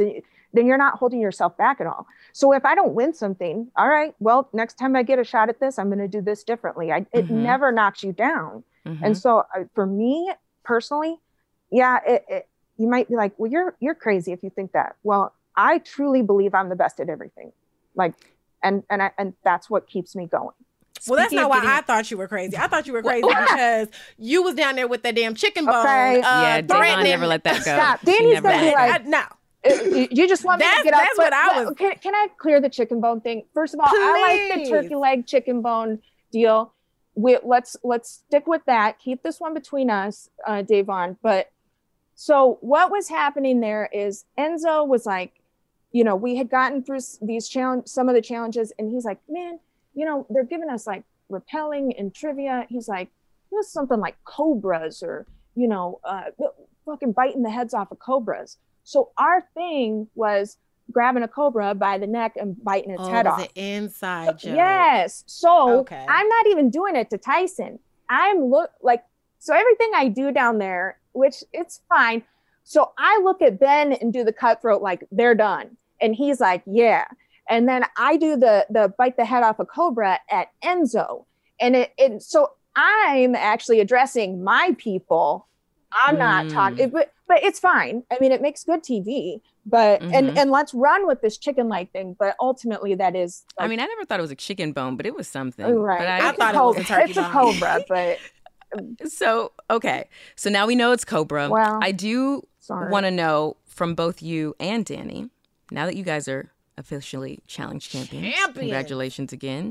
then you're not holding yourself back at all. So if I don't win something, all right, well, next time I get a shot at this, I'm going to do this differently. It never knocks you down. And so for me personally, yeah, you might be like, well, you're crazy if you think that. Well, I truly believe I'm the best at everything. Like, and that's what keeps me going. Well, that's not why I thought you were crazy. I thought you were crazy because you was down there with that damn chicken bone. Okay. Yeah, Davon never let that go. Stop. Danny's going to be like, no. You just want me to get up. That's what I was. Can I clear the chicken bone thing? First of all, Please. I like the turkey leg chicken bone deal. Let's stick with that. Keep this one between us, Davon. But so what was happening there is Enzo was like, we had gotten through some of the challenges, and he's like, man, they're giving us like rappelling and trivia. He's like, it was something like cobras or, fucking biting the heads off of cobras. So our thing was grabbing a cobra by the neck and biting its head off. It was an inside joke. Yes. So I'm not even doing it to Tyson. So everything I do down there, which it's fine. So I look at Ben and do the cutthroat like they're done. And he's like, yeah. And then I do the bite the head off a cobra at Enzo. And so I'm actually addressing my people. I'm not talking, but it's fine. I mean, it makes good TV, but, and let's run with this chicken leg thing. But ultimately that is, I mean, I never thought it was a chicken bone, but it was something. Right. But I thought it was a turkey bone. It's a cobra, but. So, okay. So now we know it's cobra. Well, I do want to know from both you and Danny, now that you guys are officially challenge champions. Congratulations again.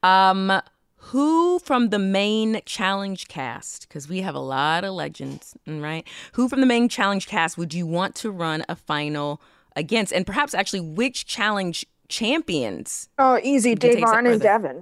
Who from the main challenge cast, because we have a lot of legends, right? Who from the main challenge cast would you want to run a final against? And perhaps actually which challenge champions? Oh, easy. Davon and Devin.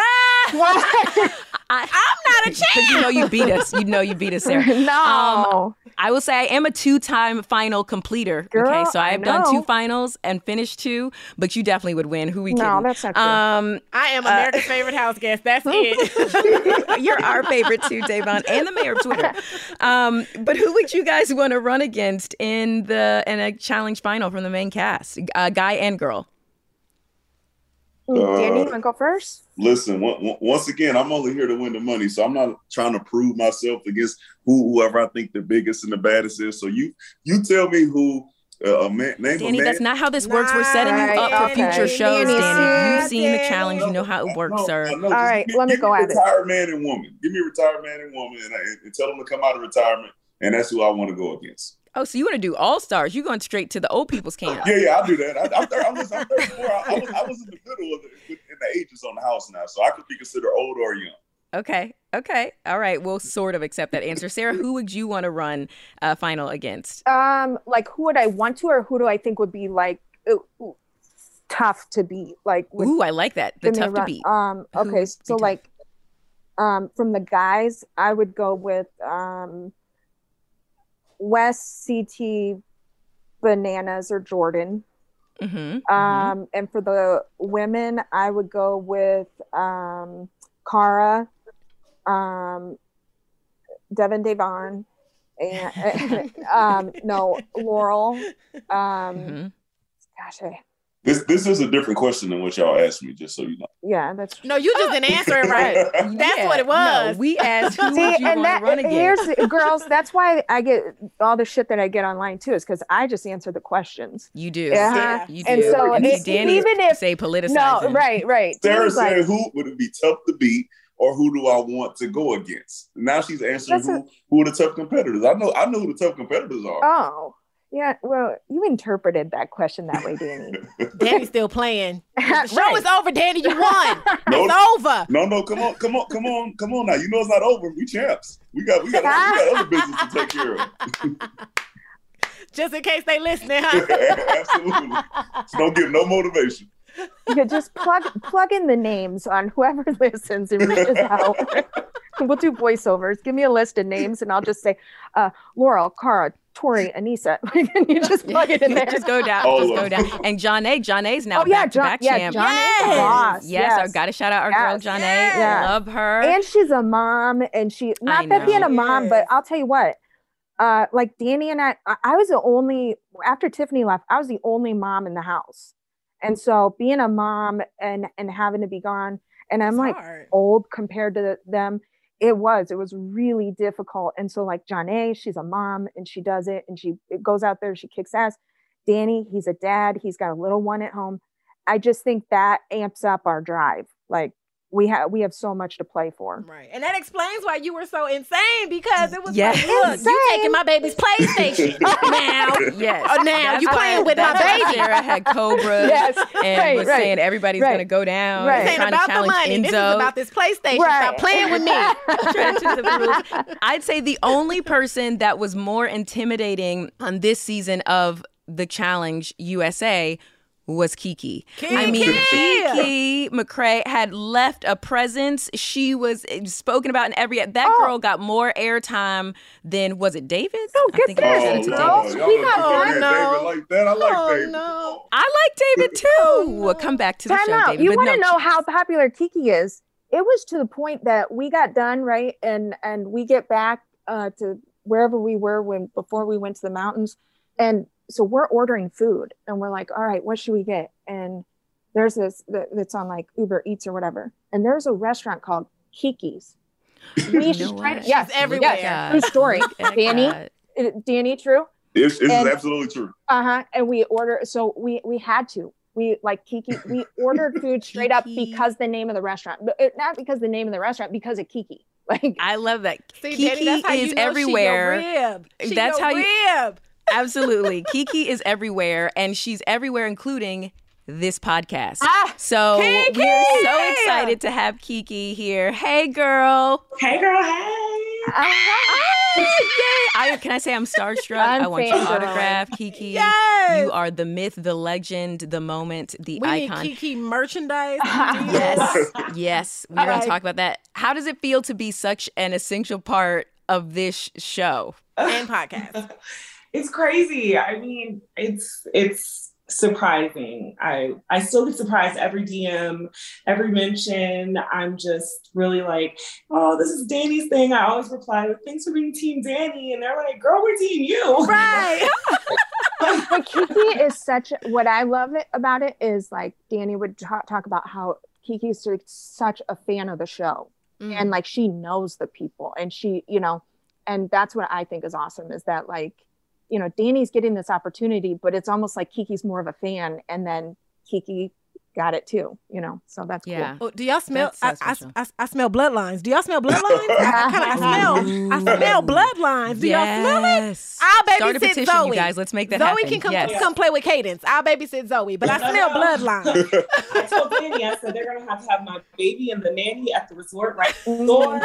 I'm not a champ. Because you beat us. You beat us, Sarah. No. I will say I am a 2-time final completer. Girl, okay, so I have done 2 finals and finished 2, but you definitely would win. Who we kidding? No, that's not true. I am America's favorite house guest. That's it. You're our favorite too, Davon, and the mayor of Twitter. But who would you guys want to run against in a challenge final from the main cast, guy and girl? Danny, you want to go first? Listen, once again, I'm only here to win the money, so I'm not trying to prove myself against whoever I think the biggest and the baddest is. So you tell me who. Name Danny, a man. that's not how this works. We're setting you up for future shows, Danny. You've seen the challenge. You know how it works, sir. All right, let me go at it. Retired man and woman. Give me a retired man and woman, and tell them to come out of retirement, and that's who I want to go against. Oh, so you want to do all-stars. You're going straight to the old people's camp. Yeah, I'll do that. I'm 34. I was in the middle of in the ages on the house now, so I could be considered old or young. Okay. All right. We'll sort of accept that answer. Sarah, who would you want to run a final against? Like who would I want to, or who do I think would be like tough to beat? Like, ooh, I like that. The tough to beat. Okay, so like, from the guys, I would go with Wes, CT, Bananas, or Jordan. And for the women, I would go with Cara, Devin Davon, and Laurel. Gosh, This is a different question than what y'all asked me, just so you know. Yeah, that's true. No, you just didn't answer it right. That's what it was. No, we asked who would you want to run against. Girls, that's why I get all the shit that I get online too, is because I just answer the questions. You do. Yeah. You do. And so Danny even if say politicizing. No, right. Sarah said, who would it be tough to beat, or who do I want to go against? Now she's answering who are the tough competitors. I know who the tough competitors are. Oh. Yeah, well, you interpreted that question that way, Danny. Danny's still playing. The show is over, Danny. You won. It's over. No, come on now. You know it's not over. We champs. We got other business to take care of. Just in case they listening, huh? Absolutely. So don't give no motivation. You could just plug in the names on whoever listens and reaches out. We'll do voiceovers. Give me a list of names, and I'll just say, Laurel, Cara, Tori, Anissa. And you just plug it in there. Just go down. And Johnna's now back-to-back champ. Yes. Yes, I got to shout out our girl, Johnna. Yeah. Love her. And she's a mom, and not that being a mom, but I'll tell you what, like Danny and I was the only, after Tiffany left, I was the only mom in the house. And so being a mom and having to be gone, and I'm like old compared to them, it was really difficult. And so like Janae, she's a mom and she does it, and she goes out there, she kicks ass. Danny, he's a dad, he's got a little one at home. I just think that amps up our drive. Like we have so much to play for. Right. And that explains why you were so insane, because it was like, look, you taking my baby's PlayStation now. Yes. Oh, now you playing with my baby. Sarah had Cobra and was saying everybody's going to go down. This ain't about the money. Enzo. This is about this PlayStation. Stop playing with me. I'd say the only person that was more intimidating on this season of the Challenge USA was Kiki. I mean, Kiki McCray had left a presence. She was spoken about in every. That girl got more airtime than, was it David? No, get this. David like that. I like David. No. I like David too. We'll come back to the show, David. You want to know how popular Kiki is? It was to the point that we got done, right? And we get back to wherever we were before we went to the mountains. And so we're ordering food and we're like, all right, what should we get? And there's this that's on like Uber Eats or whatever. And there's a restaurant called Kiki's. Yes, everywhere. Yes, true story. Danny, true? This is absolutely true. And we order, so we had to. We like Kiki, we ordered food straight up because the name of the restaurant. Not because the name of the restaurant, because of Kiki. Like, I love that. See, Kiki Danny, is everywhere. That's how you. Absolutely. Kiki is everywhere, and she's everywhere, including this podcast. So Kiki! We're so excited to have Kiki here. Hey, girl. Hey, girl. Hey. Yay. Can I say I'm starstruck? I want your autograph, Kiki. Yes. You are the myth, the legend, the moment, the icon. We need Kiki merchandise. Yes. We're going to talk about that. How does it feel to be such an essential part of this show and podcast? It's crazy. I mean, it's surprising. I still get surprised every DM, every mention. I'm just really like, oh, this is Danny's thing. I always reply with, thanks for being Team Danny. And they're like, girl, we're Team you. Right. But Kiki is what I love about it is like Danny would talk about how Kiki is such a fan of the show. And like, she knows the people and she, and that's what I think is awesome is that like, Danny's getting this opportunity, but it's almost like Kiki's more of a fan, and then Kiki got it too, so that's cool. Oh, do y'all smell? I smell bloodlines. Do y'all smell bloodlines? I smell bloodlines. Do y'all smell it? I'll babysit petition, Zoe. You guys, let's make that Zoe happen. can come play with Cadence. I'll babysit Zoe, but I smell bloodlines. I told Danny, I said they're gonna have to have my baby and the nanny at the resort right door.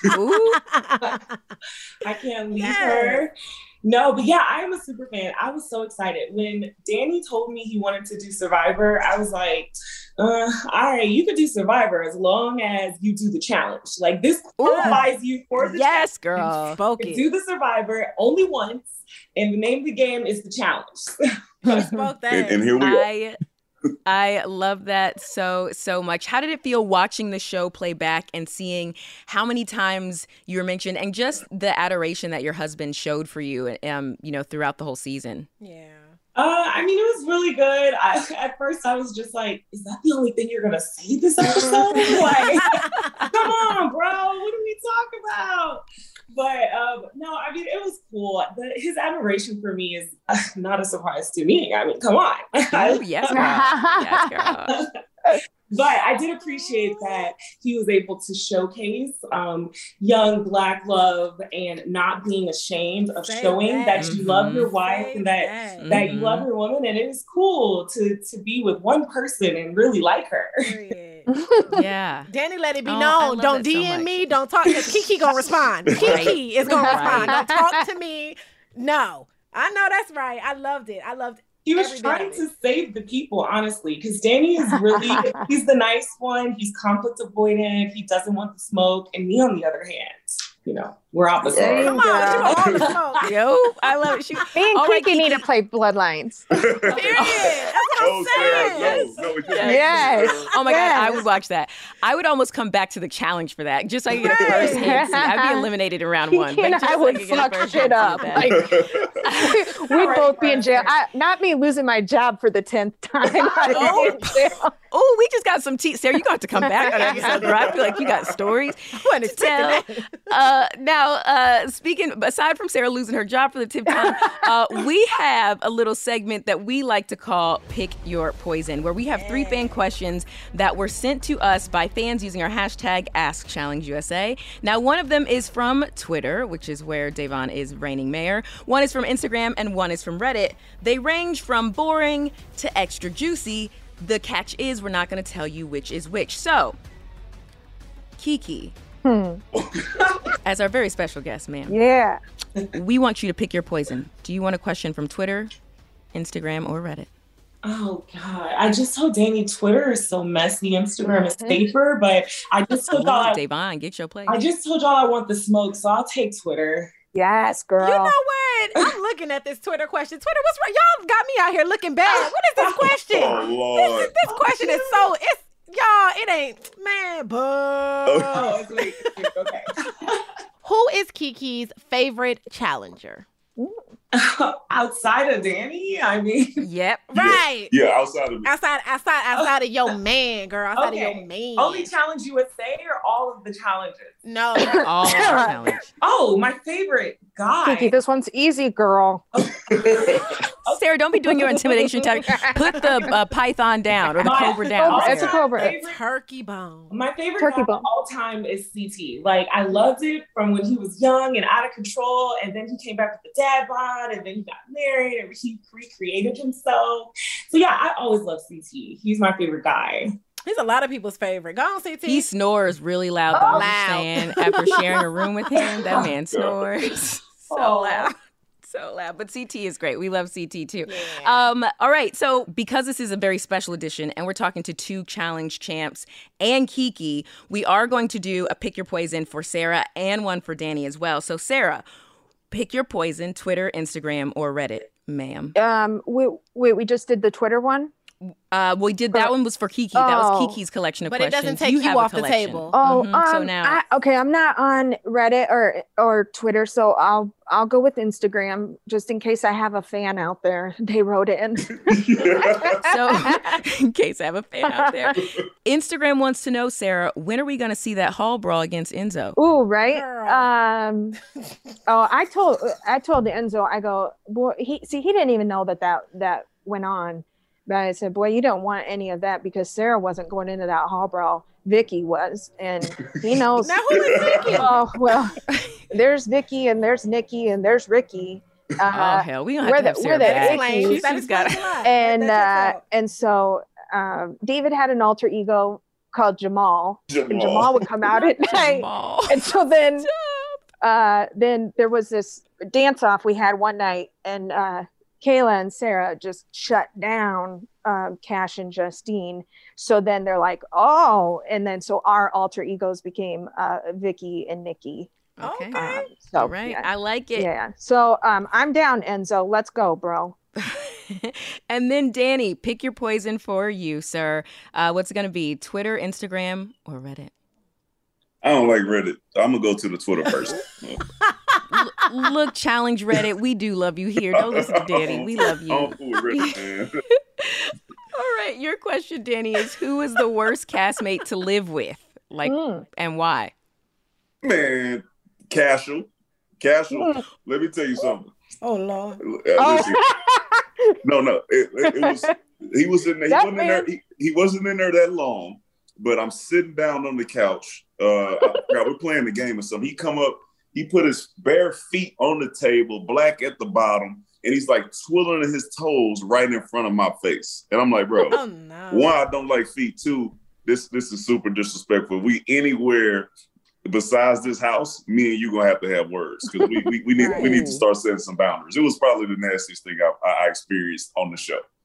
I can't leave her. No, but yeah, I am a super fan. I was so excited. When Danny told me he wanted to do Survivor, I was like, all right, you could do Survivor as long as you do the challenge. Like, this qualifies you for the challenge. Yes, girl. You do the Survivor only once, and the name of the game is the challenge. And here we are. I love that so much. How did it feel watching the show play back and seeing how many times you were mentioned and just the adoration that your husband showed for you, throughout the whole season? Yeah. I mean, it was really good. At first, I was just like, is that the only thing you're going to say this episode? Like, come on, bro. What do we talk about? But no, I mean, it was cool. His admiration for me is not a surprise to me. I mean, come on. Oh, yes, girl. But I did appreciate that he was able to showcase young Black love and not being ashamed of showing that you love your wife and that you love your woman. And it is cool to be with one person and really like her. Yeah. Danny let it be known. Don't DM me. Don't talk. Kiki gonna respond. Kiki is gonna respond. Don't talk to me. No. I know that's right. I loved it. He was trying to save the people, honestly, because Danny is really, he's the nice one. He's conflict avoidant. He doesn't want the smoke. And me, on the other hand, we're opposite. Come on, you want all the smoke. Yo, I love it. Me and Kiki need to play Bloodlines. Period. That's I'm saying. No, yes. Oh my God, I would watch that. I would almost come back to the challenge for that, just so I could get a first hand seat. I'd be eliminated in round one. And I would fuck shit up. Like, we'd both be in jail. Not me losing my job for the 10th time. Oh, we just got some tea. Sarah, you got to come back on episode, right? I feel like you got stories to tell. Now, speaking, aside from Sarah losing her job for the 10th time, we have a little segment that we like to call Pick Your Poison, where we have 3 fan questions that were sent to us by fans using our hashtag AskChallengeUSA. Now, one of them is from Twitter, which is where Davon is reigning mayor. One is from Instagram, and one is from Reddit. They range from boring to extra juicy. The catch is we're not going to tell you which is which. So, Kiki, as our very special guest, ma'am. Yeah. We want you to pick your poison. Do you want a question from Twitter, Instagram, or Reddit? Oh, God. I just told Danny Twitter is so messy. Instagram is safer, but I just told y'all. Davon, get your place. I just told y'all I want the smoke, so I'll take Twitter. Yes, girl. You know what? I'm looking at this Twitter question. Twitter, what's wrong? Y'all got me out here looking bad. What is this question? Oh, Lord. This question is so, y'all, it ain't, man, but. Okay. Who is Kiki's favorite challenger? Outside of Danny, I mean. Yep. Right. Yeah, outside of me. Outside of your man, girl. Outside of your man. Only challenge you would say, or all of the challenges? No. All challenge. Oh, my favorite guy. Kiki, this one's easy, girl. Sarah, don't be doing your intimidation tactic. Put the python down or the cobra down. It's a cobra. Turkey bone. My favorite Turkey guy bone. of all time is CT. Like, I loved it from when he was young and out of control, and then he came back with the dad bod, and then he got married, and he recreated himself. So yeah, I always loved CT. He's my favorite guy. He's a lot of people's favorite. Go on, CT. He snores really loud. Oh, Loud. After sharing a room with him, that man snores so loud. So loud. But CT is great. We love CT too. Yeah. All right. So because this is a very special edition and we're talking to 2 challenge champs and Kiki, we are going to do a Pick Your Poison for Sarah and one for Danny as well. So Sarah, pick your poison, Twitter, Instagram, or Reddit, ma'am. We just did the Twitter one. We did that one was for Kiki. That was Kiki's collection of but questions. But it doesn't take you off the table. So now, I'm not on Reddit or Twitter, so I'll go with Instagram just in case I have a fan out there. They wrote in. So in case I have a fan out there, Instagram wants to know, Sarah, when are we going to see that hall brawl against Enzo? Ooh, right. I told Enzo, I go, boy, he didn't even know that went on. But I said, boy, you don't want any of that because Sarah wasn't going into that hall brawl. Vicky was, and he knows. Now who is Vicky? Oh, well, there's Vicky and there's Nikki and there's Ricky. Oh, hell, we don't have to have Sarah back. She's got and so David had an alter ego called Jamal. And Jamal would come out at night. And so then there was this dance off we had one night, and Kayla and Sarah just shut down Cash and Justine. So then they're like, oh, and then so our alter egos became Vicky and Nikki. Okay. So right. yeah. I like it. Yeah. So I'm down, Enzo. Let's go, bro. And then Danny, pick your poison for you, sir. What's it going to be? Twitter, Instagram, or Reddit? I don't like Reddit. I'm going to go to the Twitter first. Look, challenge Reddit. We do love you here. Don't listen to Danny. We love you. I'm full Reddit, man. All right. Your question, Danny, is who is the worst castmate to live with? And why? Man, Casual. Let me tell you something. Oh, Lord. Listen, no. It was, he was in there. He wasn't in there that long, but I'm sitting down on the couch. We're playing the game or something. He come up, he put his bare feet on the table, black at the bottom, and he's like twiddling his toes right in front of my face. And I'm like, bro, one, I don't like feet. Two, this is super disrespectful. We anywhere besides this house, me and you gonna have to have words because we need to start setting some boundaries. It was probably the nastiest thing I experienced on the show.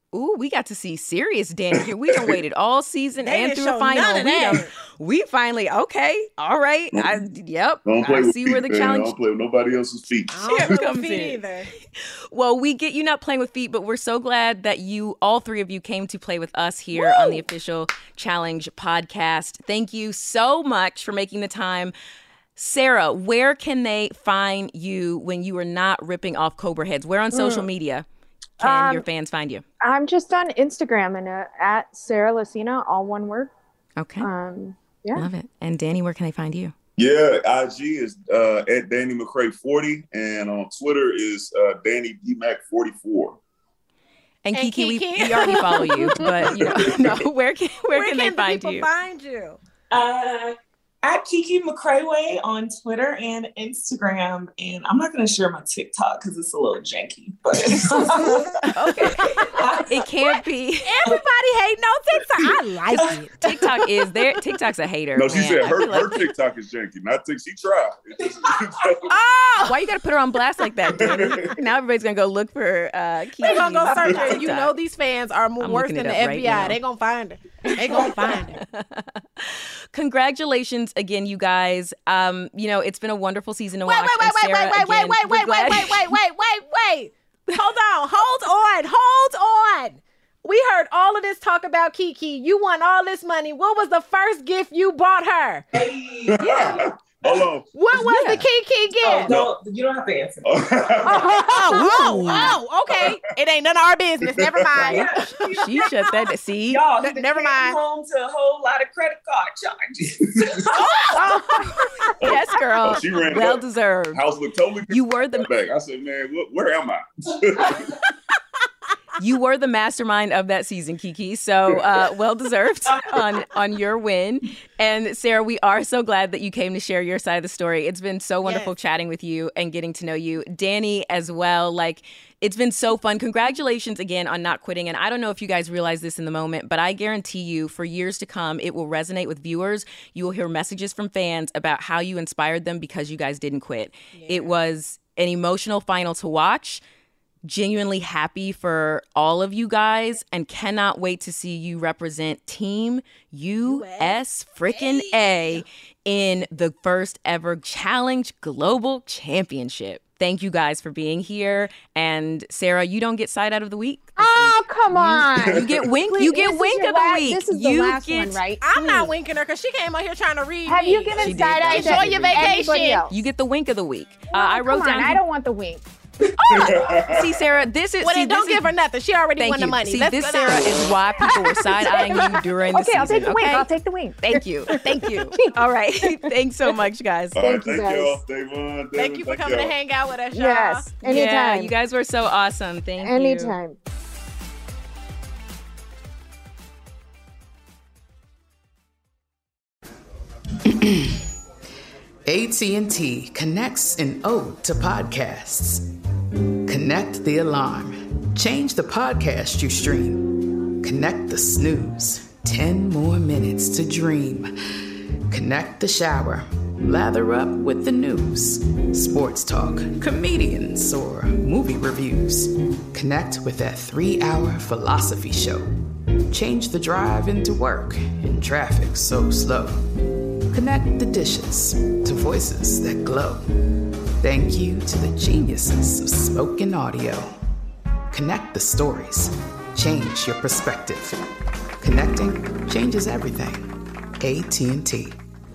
Ooh, we got to see serious Danny here. We done waited all season and through a final. We finally, okay, all right. Yep. Don't play with see feet, where the man. challenge. Don't play with nobody else's feet. I don't play with feet either. Well, we get you not playing with feet, but we're so glad that all three of you came to play with us here on the official Challenge podcast. Thank you so much for making the time. Sarah, where can they find you when you are not ripping off Cobra heads? Where on social media can your fans find you? I'm just on Instagram and at Sarah Lacina, all one word. Okay. Yeah. Love it. And Danny, where can they find you? Yeah, IG is at Danny McCray 40, and on Twitter is Danny DMac 44. And Kiki, we already follow you, but where can they find you? Find you? At Kiki McCrayway on Twitter and Instagram. And I'm not going to share my TikTok because it's a little janky. But okay. It can't be. Everybody hating on TikTok. I like it. TikTok is there. TikTok's a hater. No, she man. said her TikTok is janky. Not she tried. Why you got to put her on blast like that, Danny? Now everybody's going to go look for Kiki. They're going to go search her. You know these fans are worse than the FBI. Right, they're going to find her. They're going to find her. Congratulations again, you guys. It's been a wonderful season to watch. Wait. Hold on. We heard all of this talk about Kiki. You won all this money. What was the first gift you bought her? Yeah. Hold on. What was the Kiki gift? No, you don't have to answer. Okay. It ain't none of our business. Never mind. She shut that. See? Y'all, never mind. Home to a whole lot of credit card charges. Yes, girl. She ran well deserved. House looked totally different. You were the back. I said, man, where am I? You were the mastermind of that season, Kiki. So well deserved on your win. And Sarah, we are so glad that you came to share your side of the story. It's been so wonderful chatting with you and getting to know you. Danny as well. It's been so fun. Congratulations again on not quitting. And I don't know if you guys realize this in the moment, but I guarantee you for years to come, it will resonate with viewers. You will hear messages from fans about how you inspired them because you guys didn't quit. Yeah. It was an emotional final to watch. Genuinely happy for all of you guys and cannot wait to see you represent Team US frickin' A in the first ever Challenge Global Championship. Thank you guys for being here. And Sarah, you don't get side out of the week. Oh, come on. You get wink. You get wink of the week. This is the last one, right? I'm not winking her because she came out here trying to read. Have you given side eye? Enjoy your vacation. You get the wink of the week. Well, I wrote down. I don't want the wink. See, Sarah, this is. Well, don't give her nothing. She already won the money. See, this, Sarah, is why people were side-eyeing you during the season. I'll take the wink. I'll take the wink. Thank you. All right. Thanks so much, guys. Thank you, y'all. Davon, thank you for coming to hang out with us, y'all. Yes, anytime. Yeah, you guys were so awesome. Thank you. Anytime. AT&T connects an ode to podcasts. Connect the alarm. Change the podcast you stream. Connect the snooze. 10 more minutes to dream. Connect the shower. Lather up with the news. Sports talk, comedians, or movie reviews. Connect with that 3-hour philosophy show. Change the drive into work in traffic so slow. Connect the dishes to voices that glow. Thank you to the geniuses of spoken audio. Connect the stories. Change your perspective. Connecting changes everything. AT&T.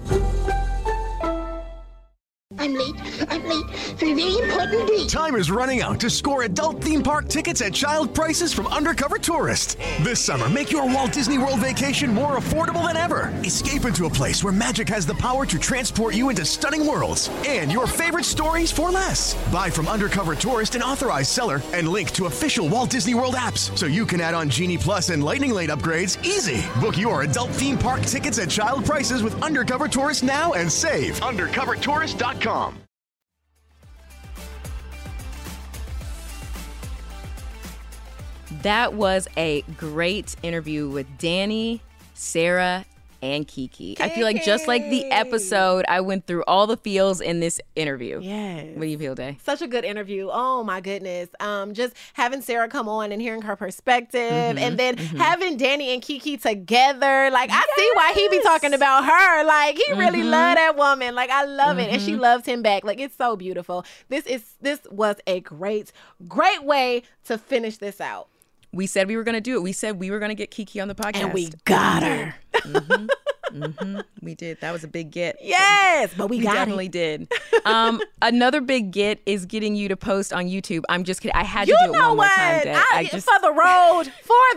I'm late for a very important date. Time is running out to score adult theme park tickets at child prices from Undercover Tourist. This summer, make your Walt Disney World vacation more affordable than ever. Escape into a place where magic has the power to transport you into stunning worlds and your favorite stories for less. Buy from Undercover Tourist, an authorized seller, and link to official Walt Disney World apps so you can add on Genie Plus and Lightning Lane upgrades easy. Book your adult theme park tickets at child prices with Undercover Tourist now and save. UndercoverTourist.com. That was a great interview with Danny, Sarah, and Kiki. I feel like just like the episode, I went through all the feels in this interview. Yes. What do you feel, Day? Such a good interview. Oh my goodness. Just having Sarah come on and hearing her perspective, and then having Danny and Kiki together. Like, I see why he be talking about her. Like, he really loved that woman. Like, I love it. And she loves him back. Like, it's so beautiful. This was a great way to finish this out. We said we were going to do it. We said we were going to get Kiki on the podcast. And we got her. We did. That was a big get. Yes, but we definitely did. Another big get is getting you to post on YouTube. I'm just kidding. I had to do it one more time, Dad. For the road.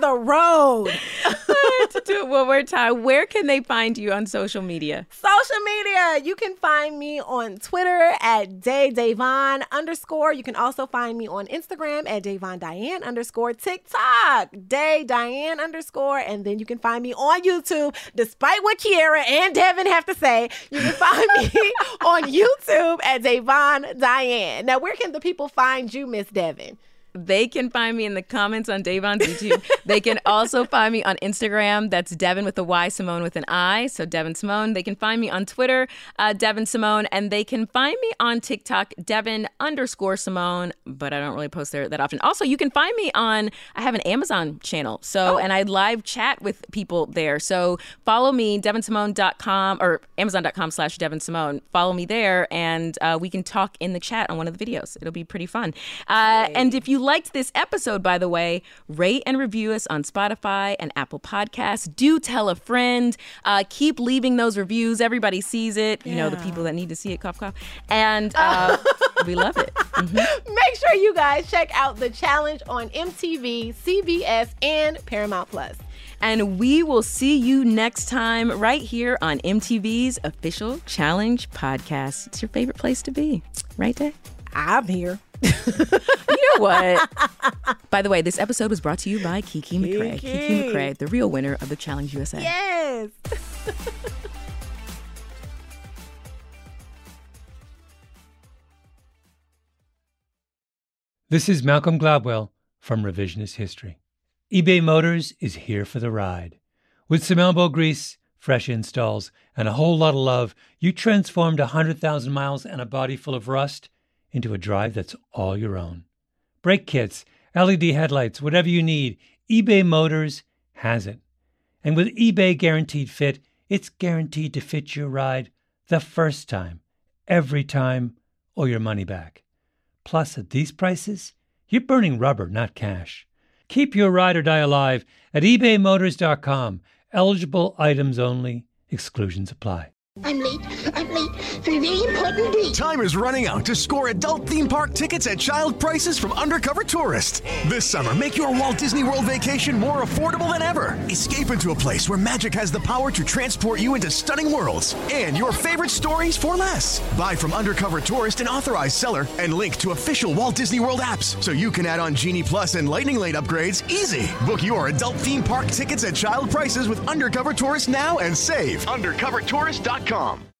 I had to do it one more time. Where can they find you on social media? Social media. You can find me on Twitter at DayDavon_. You can also find me on Instagram at DavonDiane_. TikTok, DayDiane_. And then you can find me on YouTube, despite what Kiera and Devin have to say. You can find me on YouTube at Davon Diane. Now, where can the people find you, Miss Devin? They can find me in the comments on Davon's YouTube. They can also find me on Instagram. That's Devin with a Y, Simone with an I. So Devin Simone. They can find me on Twitter, Devin Simone. And they can find me on TikTok, Devin_Simone. But I don't really post there that often. Also, you can find me I have an Amazon channel. And I live chat with people there. So follow me, DevinSimone.com or Amazon.com/DevinSimone. Follow me there and we can talk in the chat on one of the videos. It'll be pretty fun. And if you liked this episode, by the way, rate and review us on Spotify and Apple Podcasts. Do tell a friend. Keep leaving those reviews. Everybody sees it. You know, the people that need to see it, cough, cough. And we love it. Make sure you guys check out The Challenge on MTV, CBS, and Paramount Plus. And we will see you next time right here on MTV's official Challenge podcast. It's your favorite place to be. Right, Day? I'm here. You know what? By the way, this episode was brought to you by Kiki McCray. Kiki McCray, the real winner of the Challenge USA. Yes. This is Malcolm Gladwell from Revisionist History. eBay Motors is here for the ride. With some elbow grease, fresh installs, and a whole lot of love, you transformed 100,000 miles and a body full of rust into a drive that's all your own. Brake kits, LED headlights, whatever you need, eBay Motors has it. And with eBay Guaranteed Fit, it's guaranteed to fit your ride the first time, every time, or your money back. Plus, at these prices, you're burning rubber, not cash. Keep your ride or die alive at ebaymotors.com. Eligible items only. Exclusions apply. I'm late for a very important date. Time is running out to score adult theme park tickets at child prices from Undercover Tourist. This summer, make your Walt Disney World vacation more affordable than ever. Escape into a place where magic has the power to transport you into stunning worlds and your favorite stories for less. Buy from Undercover Tourist, an authorized seller, and link to official Walt Disney World apps so you can add on Genie Plus and Lightning Lane upgrades easy. Book your adult theme park tickets at child prices with Undercover Tourist now and save. UndercoverTourist.com.